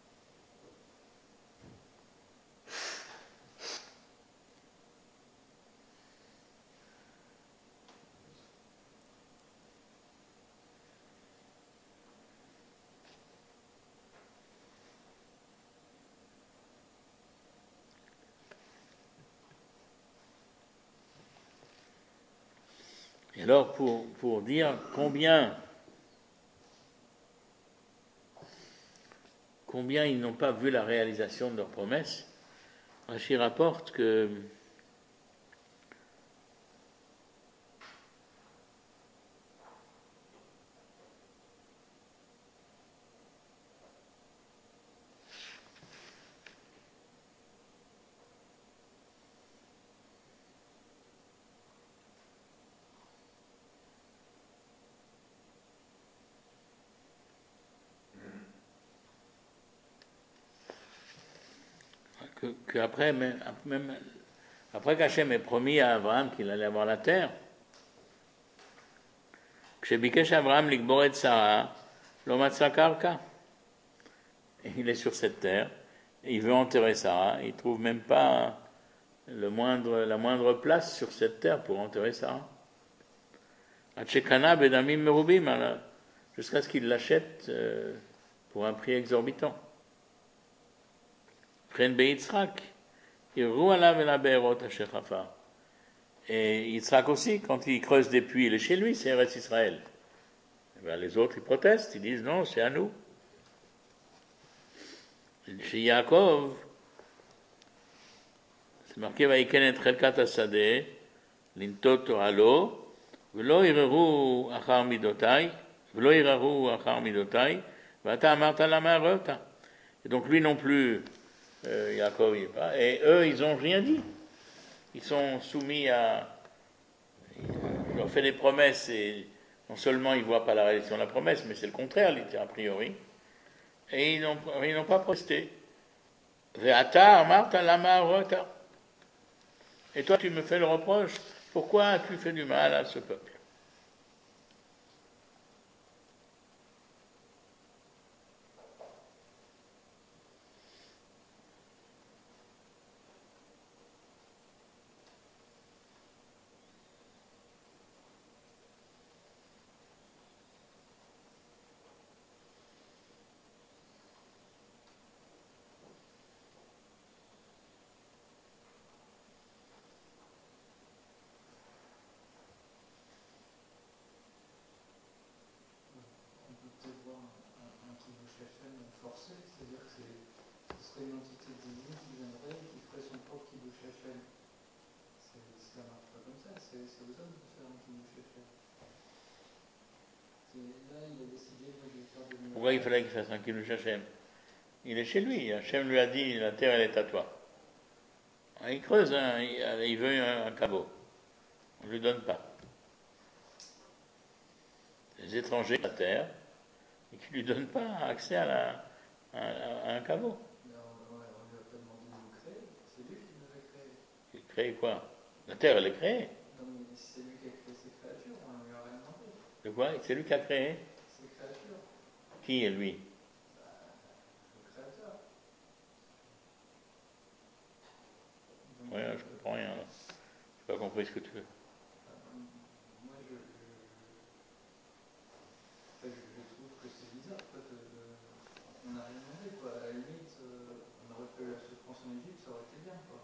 Et alors, pour dire combien ils n'ont pas vu la réalisation de leurs promesses, Rashi rapporte que qu'après, même après qu'Hachem ait promis à Abraham qu'il allait avoir la terre, כשביקש אברהם לקבור את שרה, לא מצא קרקע. Il est sur cette terre, et il veut enterrer Sarah, il ne trouve même pas la moindre place sur cette terre pour enterrer Sarah. Hatshekana bedamim merubim, jusqu'à ce qu'il l'achète pour un prix exorbitant. Pren beyitzrak, irou alav el habeerot asher chafar. Et Yitzhak aussi, quand il creuse des puits, il est chez lui, c'est Eretz Israël. Et bien, les autres, ils protestent, ils disent non, c'est à nous. Chez Yaakov, c'est marqué Vaïken et Chelkat Hasadeh, Lintot Halo, Velo iraru achar midotai, Vata amarta lama arota. Et donc lui non plus, Yaakov il est pas, et eux ils n'ont rien dit. Ils sont soumis il leur fait des promesses et non seulement ils ne voient pas la réalisation de la promesse, mais c'est le contraire, a priori. Et ils n'ont pas protesté. Et toi tu me fais le reproche, pourquoi tu fais du mal à ce peuple? forcé, c'est-à-dire que ce serait une entité divine qui viendrait et qui ferait son propre Kiddush Hashem. Ça marche pas comme ça, c'est aux hommes de faire un Kiddush Hashem. Là, il a décidé de faire de Pourquoi il fallait qu'il fasse un Kiddush Hashem? Il est chez lui. Hashem lui a dit, la terre, elle est à toi. Il creuse, il veut un caveau. On ne lui donne pas. Les étrangers de la terre, et qui ne lui donnent pas accès à un caveau. Mais on ne lui a pas demandé de nous créer, c'est lui qui nous a créés. Il crée quoi? La terre, elle est créée. Non, mais c'est lui qui a créé ses créatures, on ne lui a rien demandé. De quoi? C'est lui qui a créé? Ses créatures, Qui est lui? le créateur. Donc, Ouais, je comprends rien. Là. Je n'ai pas compris ce que tu veux. moi, je trouve que c'est bizarre. Quoi, on n'a rien demandé. Quoi. À la limite, on aurait fait la souffrance en Égypte, ça aurait été bien. Quoi.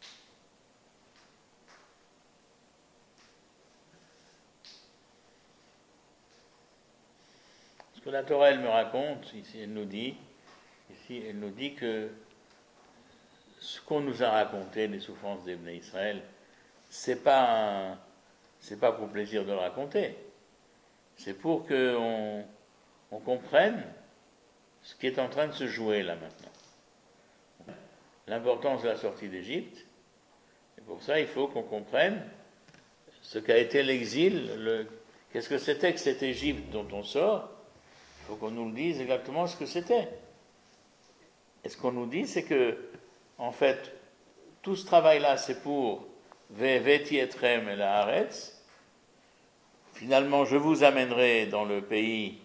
Ce que la Torah, elle me raconte, ici, elle nous dit que ce qu'on nous a raconté des souffrances des Bnei Israël, c'est pas pour plaisir de le raconter. C'est pour qu'on comprenne ce qui est en train de se jouer là maintenant. L'importance de la sortie d'Égypte. Et pour ça, il faut qu'on comprenne ce qu'a été l'exil, qu'est-ce que c'était que cette Égypte dont on sort. Il faut qu'on nous le dise exactement ce que c'était. Et ce qu'on nous dit, c'est que, en fait, tout ce travail-là, c'est pour Ve'eveti etrem el haaretz. Finalement, je vous amènerai dans le pays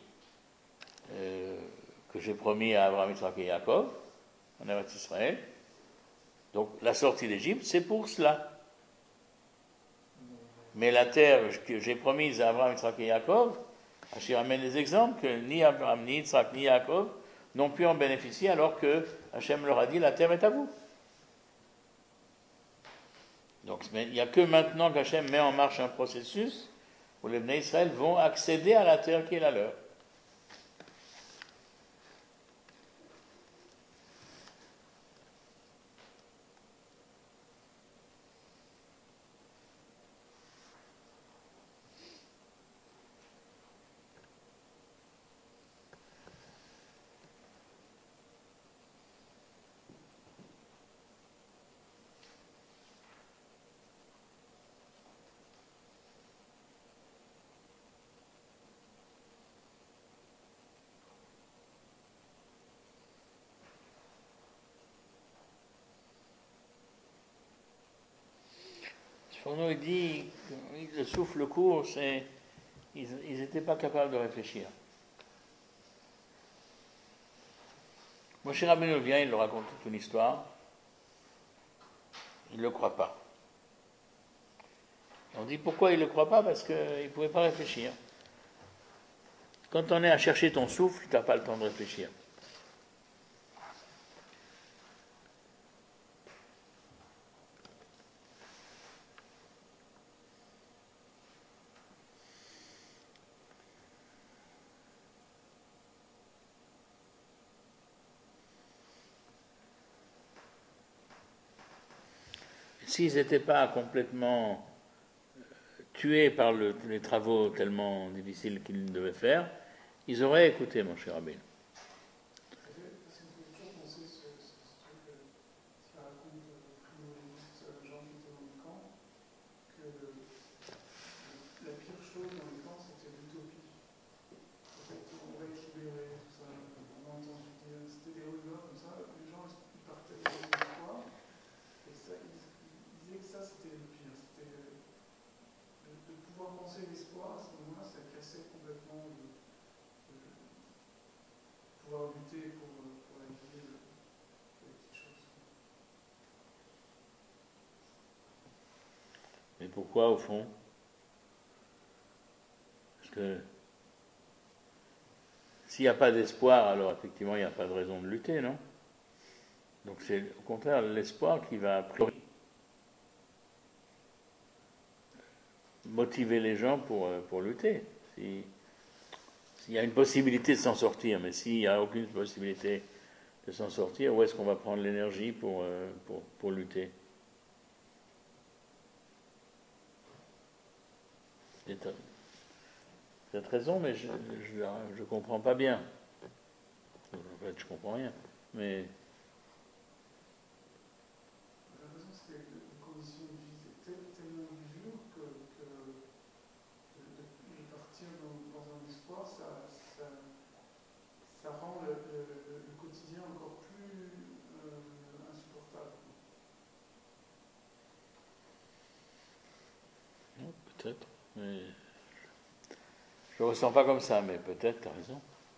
que j'ai promis à Abraham, Yitzhak et Yaakov, en Eretz Israël. Donc, la sortie d'Égypte, c'est pour cela. Mais la terre que j'ai promise à Abraham, Yitzhak et Yaakov, Hachir amène des exemples que ni Abraham, ni Yitzhak, ni Yaakov n'ont pu en bénéficier alors que Hachem leur a dit la terre est à vous. Donc il n'y a que maintenant qu'Hachem met en marche un processus où les Bnei Israël vont accéder à la terre qui est la leur. Fourneau il dit que le souffle court, ils n'étaient pas capables de réfléchir. Moshe Rabbeinu vient, il leur raconte toute une histoire. Il ne le croit pas. On dit pourquoi il ne le croit pas? Parce qu'il ne pouvait pas réfléchir. Quand on est à chercher ton souffle, tu n'as pas le temps de réfléchir. S'ils n'étaient pas complètement tués par les travaux tellement difficiles qu'ils devaient faire, ils auraient écouté mon cher Rabbeinu. Mais pourquoi au fond? Parce que s'il n'y a pas d'espoir, alors effectivement il n'y a pas de raison de lutter, non? Donc c'est au contraire l'espoir qui va a priori motiver les gens pour lutter. il y a une possibilité de s'en sortir, mais s'il n'y a aucune possibilité de s'en sortir, où est-ce qu'on va prendre l'énergie pour lutter? Vous avez raison, mais je ne comprends pas bien. En fait, je comprends rien. Mais La raison, c'est que les conditions de vie étaient tellement dures que de partir dans un espoir, ça rend le quotidien encore plus insupportable. peut-être. Mais je ne ressens pas comme ça, mais peut-être, tu as raison.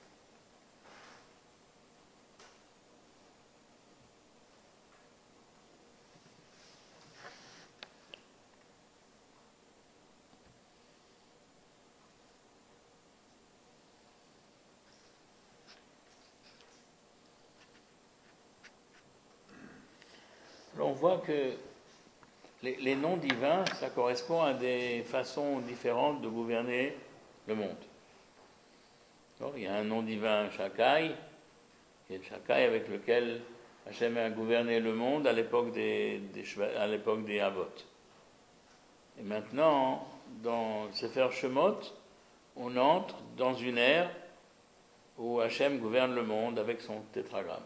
On voit que les noms divins, ça correspond à des façons différentes de gouverner le monde. Donc, il y a un nom divin, Shakai, qui est le Shakai avec lequel Hachem a gouverné le monde à l'époque des Havot. Et maintenant, dans Sefer Shemot, on entre dans une ère où Hachem gouverne le monde avec son tétragramme.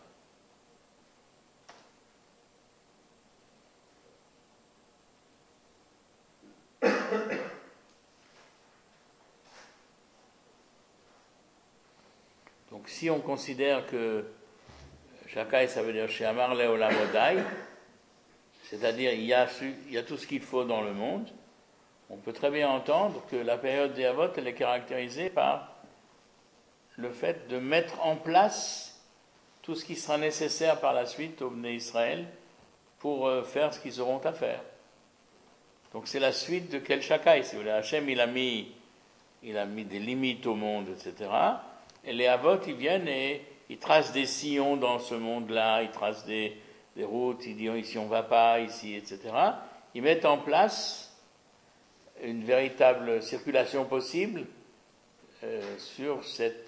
Donc si on considère que Shakai, ça veut dire Sheamar Leolamodai, c'est-à-dire il y a tout ce qu'il faut dans le monde, on peut très bien entendre que la période des Havot, elle est caractérisée par le fait de mettre en place tout ce qui sera nécessaire par la suite au Bnei Israël pour faire ce qu'ils auront à faire. Donc c'est la suite de quel Shakai, si vous voulez. Hachem, il a mis des limites au monde, etc. Et les Havot, ils viennent et ils tracent des sillons dans ce monde-là, ils tracent des routes, ils disent ici on ne va pas, ici, etc. Ils mettent en place une véritable circulation possible sur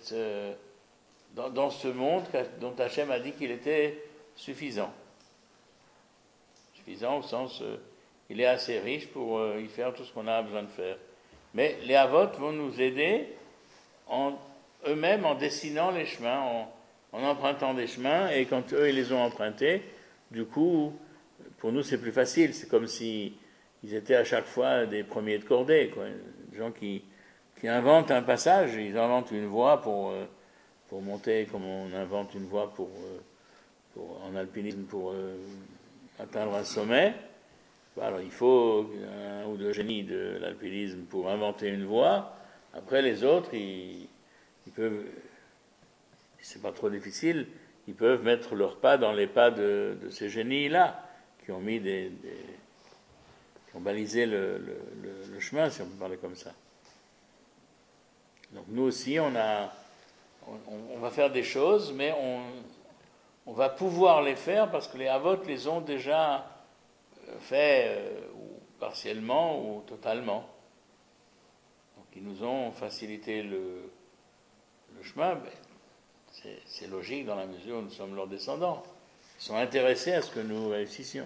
dans ce monde dont Hachem a dit qu'il était suffisant. Suffisant au sens, il est assez riche pour y faire tout ce qu'on a besoin de faire. Mais les Havot vont nous aider eux-mêmes en dessinant les chemins, en empruntant des chemins, et quand eux ils les ont empruntés, du coup, pour nous c'est plus facile. C'est comme si ils étaient à chaque fois des premiers de cordée, quoi. Des gens qui inventent un passage, ils inventent une voie pour monter, comme on invente une voie en alpinisme pour atteindre un sommet. Alors il faut un ou deux génies de l'alpinisme pour inventer une voie. Après les autres, ils peuvent, si c'est pas trop difficile, ils peuvent mettre leurs pas dans les pas de ces génies-là, qui ont mis qui ont balisé le chemin, si on peut parler comme ça. Donc nous aussi, on va faire des choses, mais on va pouvoir les faire parce que les Havot les ont déjà fait, ou partiellement ou totalement. Donc ils nous ont facilité le chemin. C'est logique dans la mesure où nous sommes leurs descendants. Ils sont intéressés à ce que nous réussissions.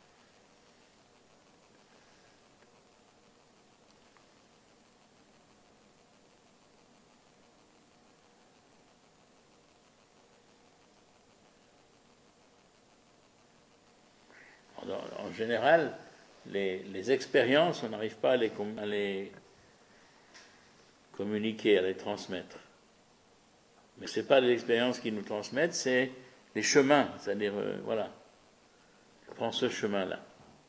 En général, les expériences, on n'arrive pas à les communiquer, à les transmettre. Mais ce n'est pas les expériences qui nous transmettent, c'est les chemins. C'est-à-dire, voilà, je prends ce chemin-là.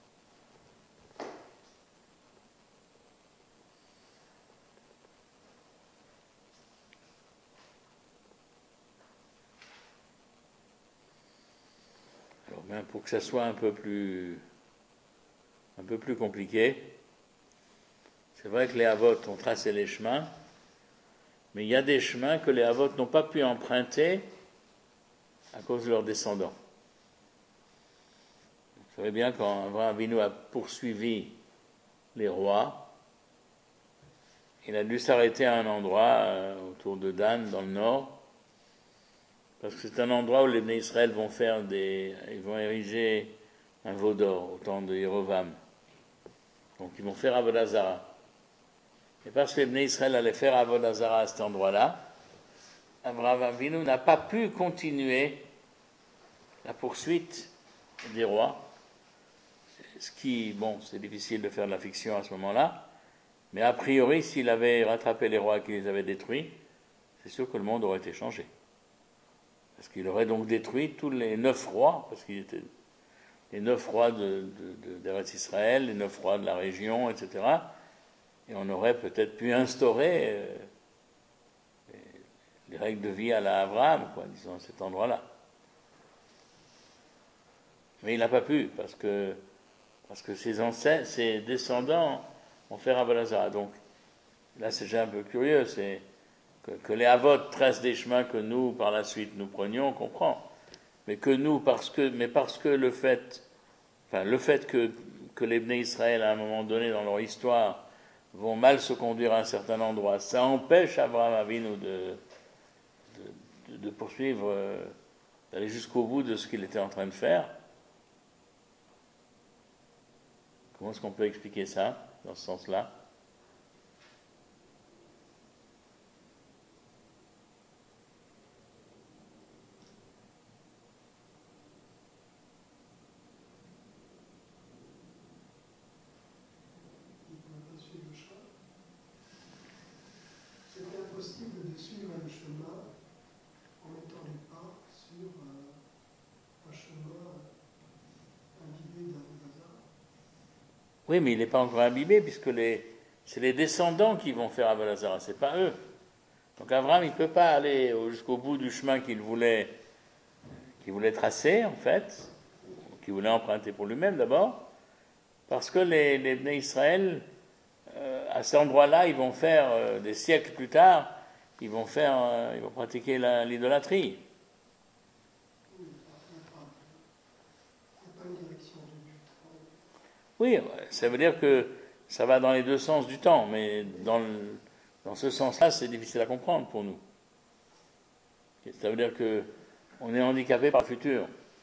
Alors, pour que ça soit un peu plus compliqué, c'est vrai que les Havot ont tracé les chemins, mais il y a des chemins que les Havot n'ont pas pu emprunter à cause de leurs descendants. Vous savez bien, quand Abraham Avinu a poursuivi les rois, il a dû s'arrêter à un endroit autour de Dan, dans le nord, parce que c'est un endroit où les Bnei Israël ils vont ériger un veau d'or au temps de Jérovam. Donc ils vont faire Avodah Zara. Et parce que les Bnei Israël allaient faire Avodah Zara à cet endroit-là, Abraham Avinu n'a pas pu continuer la poursuite des rois, ce qui, bon, c'est difficile de faire de la fiction à ce moment-là, mais a priori, s'il avait rattrapé les rois qui les avaient détruits, c'est sûr que le monde aurait été changé. Parce qu'il aurait donc détruit tous les 9 rois, parce qu'il était les 9 rois d'Eretz Israël, les 9 rois de la région, etc. Et on aurait peut-être pu instaurer les règles de vie à la Abraham, quoi, disons, à cet endroit-là. Mais il n'a pas pu, parce que ses descendants ont fait Avodah Zara. Donc, là, c'est déjà un peu curieux, c'est que les Avot tracent des chemins que nous, par la suite, nous prenions, on comprend. Mais que nous, parce que le fait que les Bnei Israël, à un moment donné dans leur histoire, vont mal se conduire à un certain endroit, ça empêche Abraham Avinu de poursuivre, d'aller jusqu'au bout de ce qu'il était en train de faire. Comment est-ce qu'on peut expliquer ça, dans ce sens-là? C'était impossible de suivre un chemin en mettant les pas sur un chemin imbibé d'Avodah Zara. Oui, mais il n'est pas encore imbibé, puisque c'est les descendants qui vont faire Avodah Zara, c'est pas eux. Donc Abraham, il ne peut pas aller jusqu'au bout du chemin qu'il voulait tracer, en fait, qu'il voulait emprunter pour lui-même d'abord, parce que les Bnei Israël, à cet endroit-là, ils vont faire, des siècles plus tard, ils vont pratiquer l'idolâtrie. Il n'y a pas une direction de but. Oui, ça veut dire que ça va dans les deux sens du temps, mais dans ce sens-là, c'est difficile à comprendre pour nous. Ça veut dire que on est handicapé par le futur.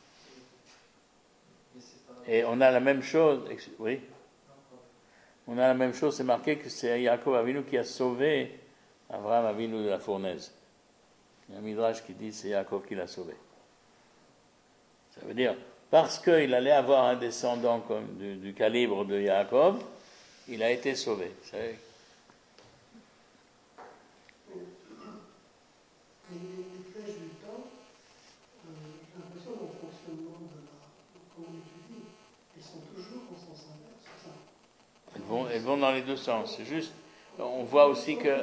Et on a la même chose, oui. On a la même chose, c'est marqué que c'est Yaakov Avinu qui a sauvé Abraham Avinu de la fournaise. Il y a un midrash qui dit que c'est Yaakov qui l'a sauvé. Ça veut dire, parce qu'il allait avoir un descendant comme du calibre de Yaakov, il a été sauvé. Vous savez. Les flèches du temps, j'ai l'impression dans le fonctionnement comme on étudie, elles sont toujours en sens inverse, c'est ça. Elles vont dans les deux sens. C'est juste, on voit aussi que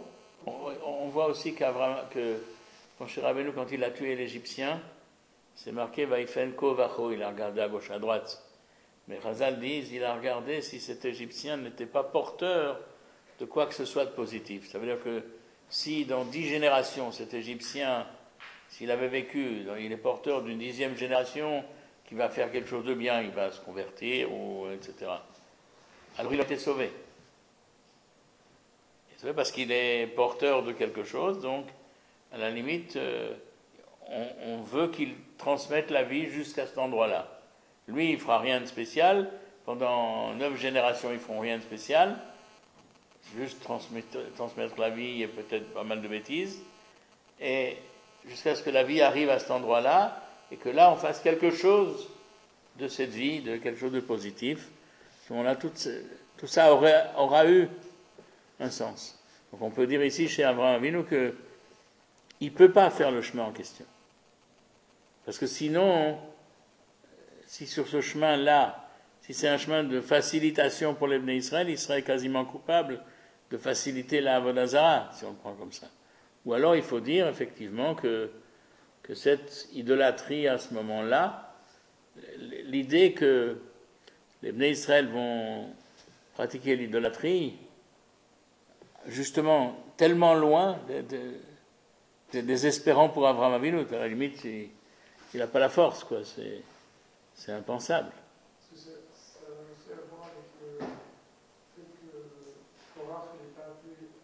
Moshe Rabbeinu, quand il a tué l'Égyptien, c'est marqué Vaïfen Ko Vacho, il a regardé à gauche, à droite. Mais Chazal disent, il a regardé si cet Égyptien n'était pas porteur de quoi que ce soit de positif. Ça veut dire que si dans 10 générations, cet Égyptien, s'il avait vécu, il est porteur d'une 10e génération qui va faire quelque chose de bien, il va se convertir, etc. Alors il a été sauvé. Il est sauvé parce qu'il est porteur de quelque chose, donc à la limite, on veut qu'il transmette la vie jusqu'à cet endroit-là. Lui, il ne fera rien de spécial. Pendant 9 générations, ils ne feront rien de spécial. Juste transmettre la vie et peut-être pas mal de bêtises. Et jusqu'à ce que la vie arrive à cet endroit-là, et que là, on fasse quelque chose de cette vie, de quelque chose de positif. À ce moment-là, tout ça aura eu un sens. Donc on peut dire ici, chez Abraham Avinu, qu'il ne peut pas faire le chemin en question. Parce que sinon, si sur ce chemin-là, si c'est un chemin de facilitation pour les Bnei Israël, il serait quasiment coupable de faciliter la Avodah Zara, si on le prend comme ça. Ou alors il faut dire effectivement que cette idolâtrie à ce moment-là, l'idée que les Bnei Israël vont pratiquer l'idolâtrie, justement, tellement loin, désespérant pour Abraham Avinu, à la limite, il n'a pas la force, quoi. C'est impensable. Ça a aussi à voir avec le fait que Korach n'est pas appelé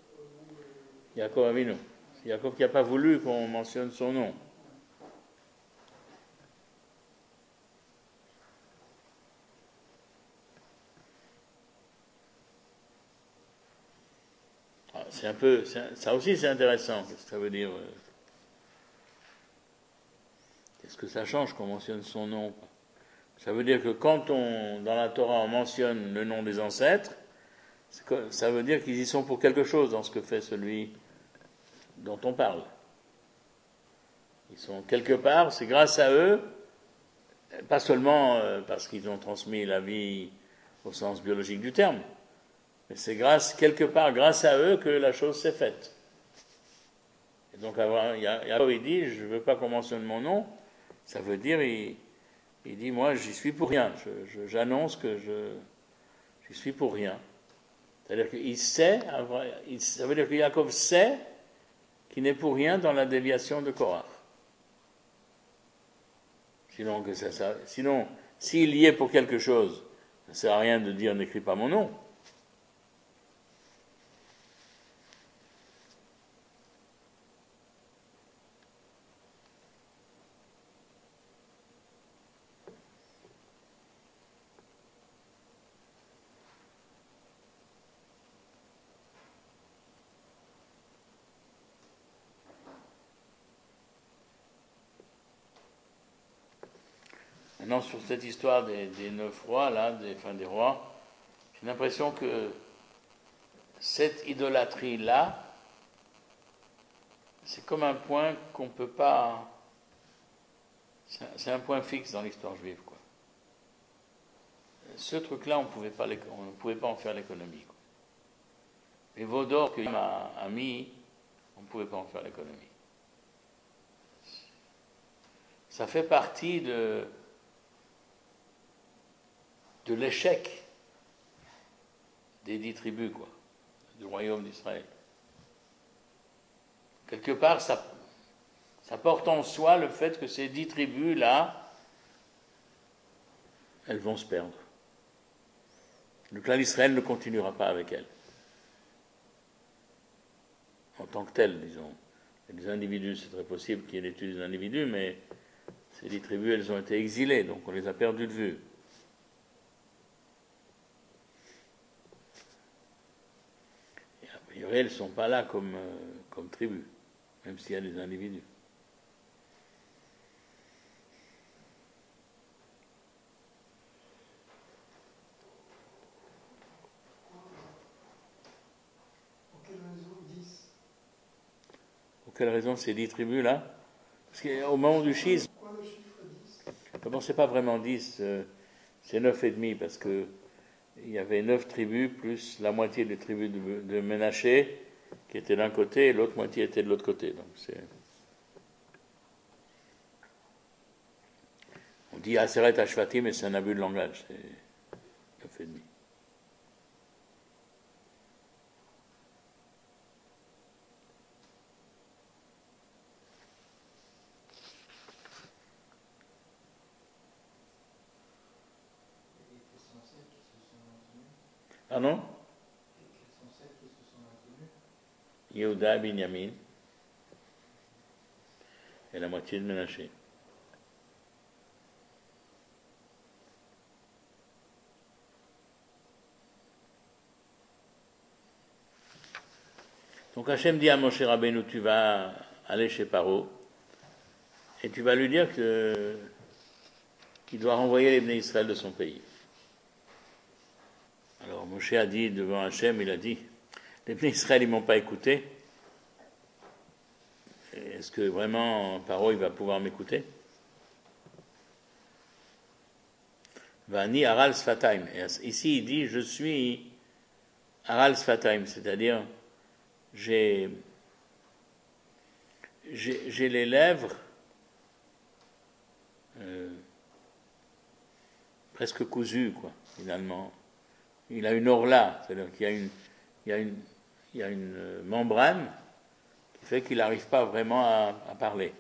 Yaakov Avinu. C'est Yaakov qui n'a pas voulu qu'on mentionne son nom. C'est un peu, ça aussi c'est intéressant. Qu'est-ce que ça veut dire Qu'est-ce que ça change qu'on mentionne son nom? Ça veut dire que quand dans la Torah, on mentionne le nom des ancêtres, ça veut dire qu'ils y sont pour quelque chose dans ce que fait celui dont on parle. Ils sont quelque part, c'est grâce à eux, pas seulement parce qu'ils ont transmis la vie au sens biologique du terme, mais c'est quelque part grâce à eux que la chose s'est faite. Et donc, Yaakov, il dit, je ne veux pas qu'on mentionne mon nom, ça veut dire, il dit, moi, j'y suis pour rien. J'annonce que j'y suis pour rien. C'est-à-dire qu'il sait, ça veut dire que Yaakov sait qu'il n'est pour rien dans la déviation de Korach. Sinon, s'il y est pour quelque chose, ça ne sert à rien de dire n'écris pas mon nom. Maintenant, sur cette histoire des 9 rois, là, des rois, j'ai l'impression que cette idolâtrie-là, c'est comme un point qu'on ne peut pas... C'est un point fixe dans l'histoire juive, quoi. Ce truc-là, on ne pouvait pas en faire l'économie, quoi. Les veaux d'or que Yahweh a mis, on ne pouvait pas en faire l'économie. Ça fait partie de l'échec des 10 tribus, quoi, du royaume d'Israël. Quelque part, ça porte en soi le fait que ces 10 tribus-là, elles vont se perdre. Le clan d'Israël ne continuera pas avec elles. En tant que tel, disons. Il y a des individus, c'est très possible qu'il y ait l'étude des individus, mais ces 10 tribus, elles ont été exilées, donc on les a perdues de vue. Elles ne sont pas là comme tribu, même s'il y a des individus. Pour quelle raison 10? Pour quelle raison ces 10 tribus-là? Parce qu'au moment du schisme, Pourquoi le chiffre 10? d'abord, c'est pas vraiment 10, c'est 9,5, parce que il y avait 9 tribus, plus la moitié des tribus de Ménaché, qui étaient d'un côté, et l'autre moitié était de l'autre côté. Donc on dit Aseret Ashvatim, mais c'est un abus de langage, c'est 9,5. Ah non? Yehuda, Binyamin et la moitié de Ménaché. Donc Hachem dit à Moshe Rabbeinu, tu vas aller chez Paro et tu vas lui dire qu'il doit renvoyer les Bnei Israël de son pays. Alors Moshe a dit devant Hachem, il a dit, les Bnei Israël, ils ne m'ont pas écouté. Est-ce que vraiment Paro, il va pouvoir m'écouter? Vani Aral Sfataim. Ici, il dit, je suis Aral Sfataim, c'est-à-dire, j'ai les lèvres presque cousues, quoi, finalement. Il a une orla, c'est-à-dire qu'il y a une membrane qui fait qu'il n'arrive pas vraiment à parler.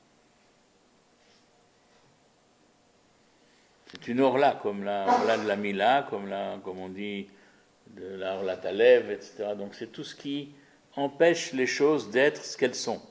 C'est une orla, comme la orla de la Mila, comme on dit, de la orla Talev, etc. Donc c'est tout ce qui empêche les choses d'être ce qu'elles sont.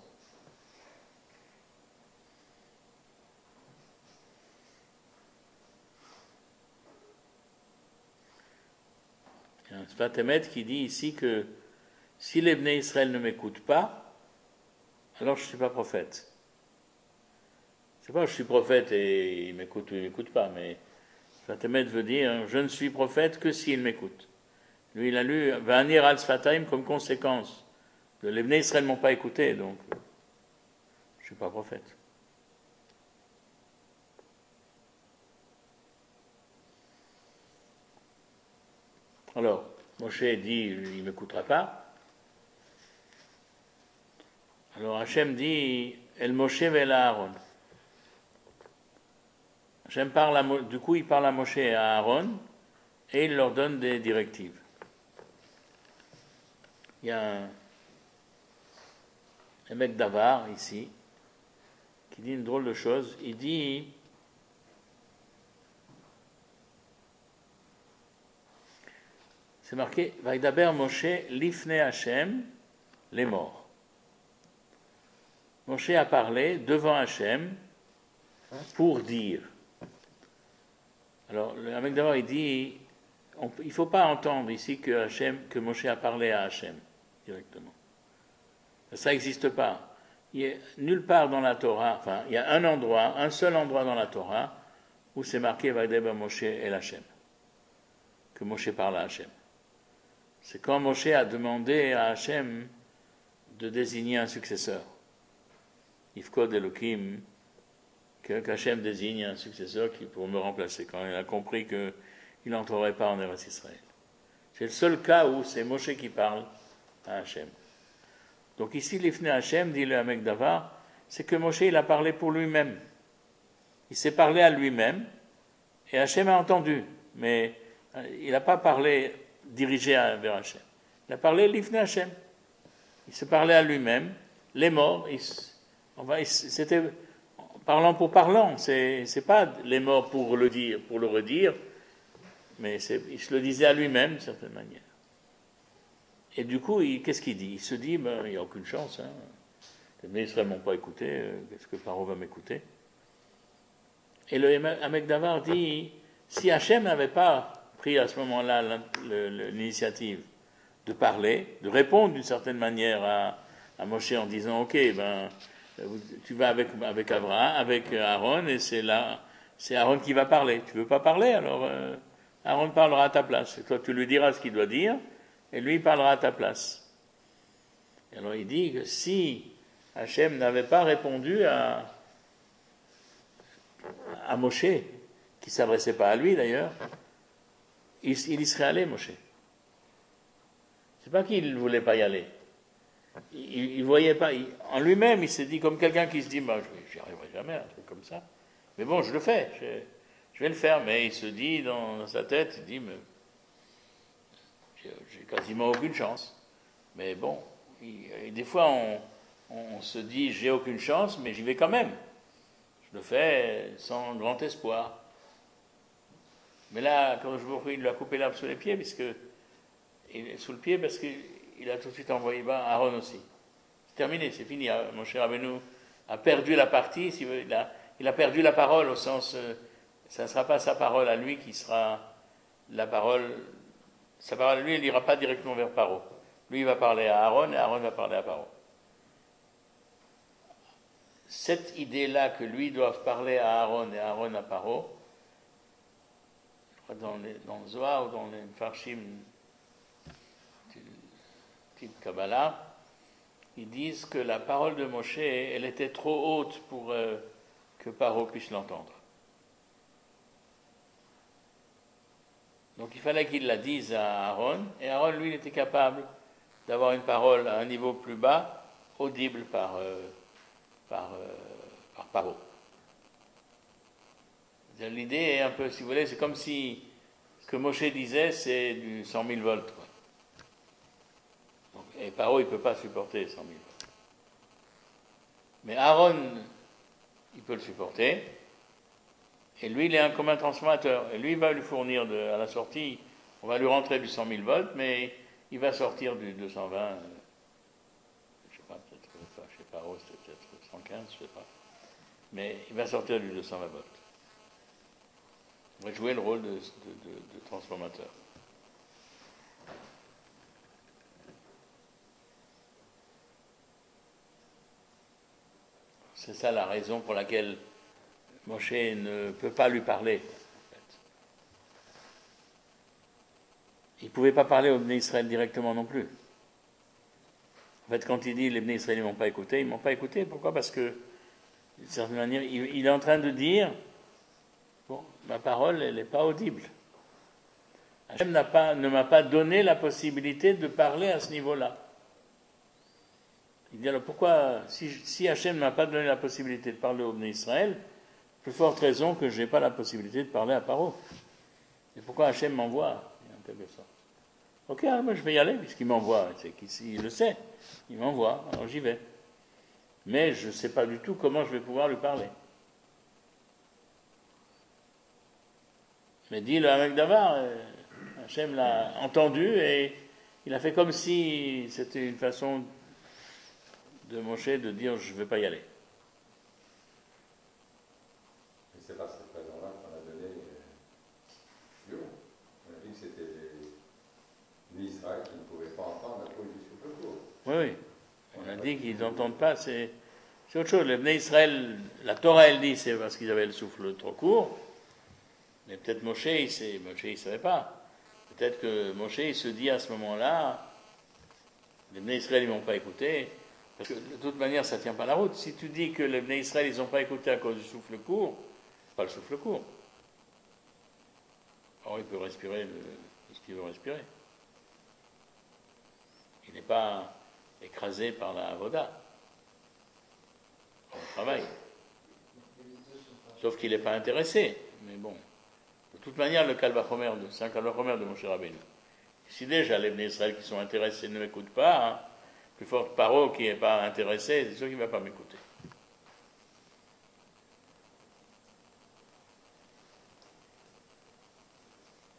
Il y a un Sfat Emet qui dit ici que si les Bnei Israël ne m'écoutent pas, alors je ne suis pas prophète. C'est pas que je suis prophète et il m'écoute ou il ne m'écoute pas, mais Sfat Emet veut dire je ne suis prophète que s'il m'écoute. Lui, il a lu Va'anir al Sfataim comme conséquence. Les Bnei Israël ne m'ont pas écouté, donc je ne suis pas prophète. Alors, Moshe dit, il ne m'écoutera pas. Alors Hachem dit, El Moshe vel Aaron. Hachem parle du coup, il parle à Moshe et à Aaron, et il leur donne des directives. Il y a un mec d'Avar, ici, qui dit une drôle de chose. Il dit... C'est marqué « Vaïdaber Moshe lifne Hachem, les morts ». Moshe a parlé devant Hachem pour dire. Alors, le mec d'Avar, il dit il ne faut pas entendre ici que Moshe a parlé à Hachem directement. Ça n'existe pas. Il y a nulle part dans la Torah, enfin, il y a un seul endroit dans la Torah où c'est marqué Vaïdaber Moshe el Hachem, que Moshe parle à Hachem. C'est quand Moshe a demandé à Hachem de désigner un successeur. Ifkod Elohim, qu'Hachem désigne un successeur pour me remplacer, quand il a compris qu'il n'entrerait pas en Eretz Israël. C'est le seul cas où c'est Moshe qui parle à Hachem. Donc ici, l'Ifne Hachem, dit le Hamek Davar, c'est que Moshe, il a parlé pour lui-même. Il s'est parlé à lui-même, et Hachem a entendu, mais il n'a pas parlé dirigé vers Hachem. Il a parlé l'Ifne Hachem. Il se parlait à lui-même. Les morts, c'était parlant pour parlant. C'est pas les morts pour le dire, pour le redire, mais il se le disait à lui-même d'une certaine manière. Et du coup, qu'est-ce qu'il dit? Il se dit, il n'y a aucune chance. Les ministres ne m'ont pas écouté. Qu'est-ce que Paro va m'écouter? Et le Hamek Davar dit, si Hachem n'avait pas pris à ce moment-là l'initiative de parler, de répondre d'une certaine manière à Moshe en disant ok, tu vas avec Abraham, avec Aaron, et c'est Aaron qui va parler. Tu veux pas parler, alors Aaron parlera à ta place. Et toi, tu lui diras ce qu'il doit dire, et lui il parlera à ta place. Et alors il dit que si Hachem n'avait pas répondu à Moshe, qui ne s'adressait pas à lui d'ailleurs, il y serait allé, Moshe. C'est pas qu'il ne voulait pas y aller. Il voyait pas. En lui-même, il s'est dit comme quelqu'un qui se dit, j'y arriverai jamais, un truc comme ça. Mais bon, je le fais. Je vais le faire. Mais il se dit dans sa tête, il dit, mais j'ai quasiment aucune chance. Mais bon, des fois, on se dit, j'ai aucune chance, mais j'y vais quand même. Je le fais sans grand espoir. Mais là, quand je vous prie, il lui a coupé l'herbe sous les pieds, sous le pied, parce qu'il a tout de suite envoyé Aaron aussi. C'est terminé, c'est fini. Mon cher Rabbeinu a perdu la partie, il a perdu la parole au sens, ça ne sera pas sa parole à lui qui sera la parole. Sa parole à lui, elle n'ira pas directement vers Paro. Lui, il va parler à Aaron, et Aaron va parler à Paro. Cette idée-là que lui doive parler à Aaron et Aaron à Paro, dans le Zohar ou dans les Farshim du type Kabbalah, ils disent que la parole de Moshe, elle était trop haute pour que Paro puisse l'entendre. Donc il fallait qu'il la dise à Aaron, et Aaron, lui, il était capable d'avoir une parole à un niveau plus bas, audible par Paro. L'idée est un peu, si vous voulez, c'est comme si ce que Moshe disait, c'est du 100 000 volts. Quoi. Donc, et Paro, il ne peut pas supporter 100 000 volts. Mais Aaron, il peut le supporter. Et lui, il est comme un transformateur. Et lui, il va lui fournir à la sortie, on va lui rentrer du 100 000 volts, mais il va sortir du 220 Paro, c'était peut-être 115, je ne sais pas. Mais il va sortir du 220 volts. Il va jouer le rôle de transformateur. C'est ça la raison pour laquelle Moshe ne peut pas lui parler. En fait. Il ne pouvait pas parler aux Bnei Israël directement non plus. En fait, quand il dit les Bnei Israël ne m'ont pas écouté, ils ne m'ont pas écouté. Pourquoi? Parce que, d'une certaine manière, il est en train de dire bon, ma parole, elle n'est pas audible. Hachem ne m'a pas donné la possibilité de parler à ce niveau-là. Il dit alors pourquoi, si Hachem ne m'a pas donné la possibilité de parler au Bnei Israël, plus forte raison que je n'ai pas la possibilité de parler à Paro. Et pourquoi Hachem m'envoie, en quelque sorte. Ok, alors moi je vais y aller, puisqu'il m'envoie, c'est qu'ici il le sait, il m'envoie, alors j'y vais. Mais je ne sais pas du tout comment je vais pouvoir lui parler. Mais dit le Hamek Davar, Hachem l'a entendu et il a fait comme si c'était une façon de Moshe de dire je ne vais pas y aller. Et c'est par cette raison-là qu'on a donné Yo. On a dit que c'était les Israël qui ne pouvaient pas entendre à cause du souffle court. Oui. On a dit qu'ils n'entendent pas, c'est autre chose. Les Bnei Israël, la Torah elle dit c'est parce qu'ils avaient le souffle trop court. Mais peut-être Moshe, il ne savait pas. Peut-être que Moshe, il se dit à ce moment-là, les Bnei Israël, ils ne m'ont pas écouté, parce que de toute manière, ça ne tient pas la route. Si tu dis que les Bnei Israël, ils n'ont pas écouté à cause du souffle court, pas le souffle court. Alors il peut respirer ce qu'il veut respirer. Il n'est pas écrasé par la avoda, par le travail. Sauf qu'il n'est pas intéressé. Mais bon, de toute manière, c'est un Kalvachomer de Moshe Rabbeinu. Si déjà les Bnei Israël qui sont intéressés ne m'écoutent pas, hein, plus forte Paro qui n'est pas intéressé, c'est sûr qu'il ne va pas m'écouter.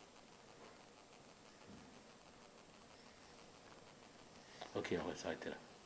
Ok, on va s'arrêter là.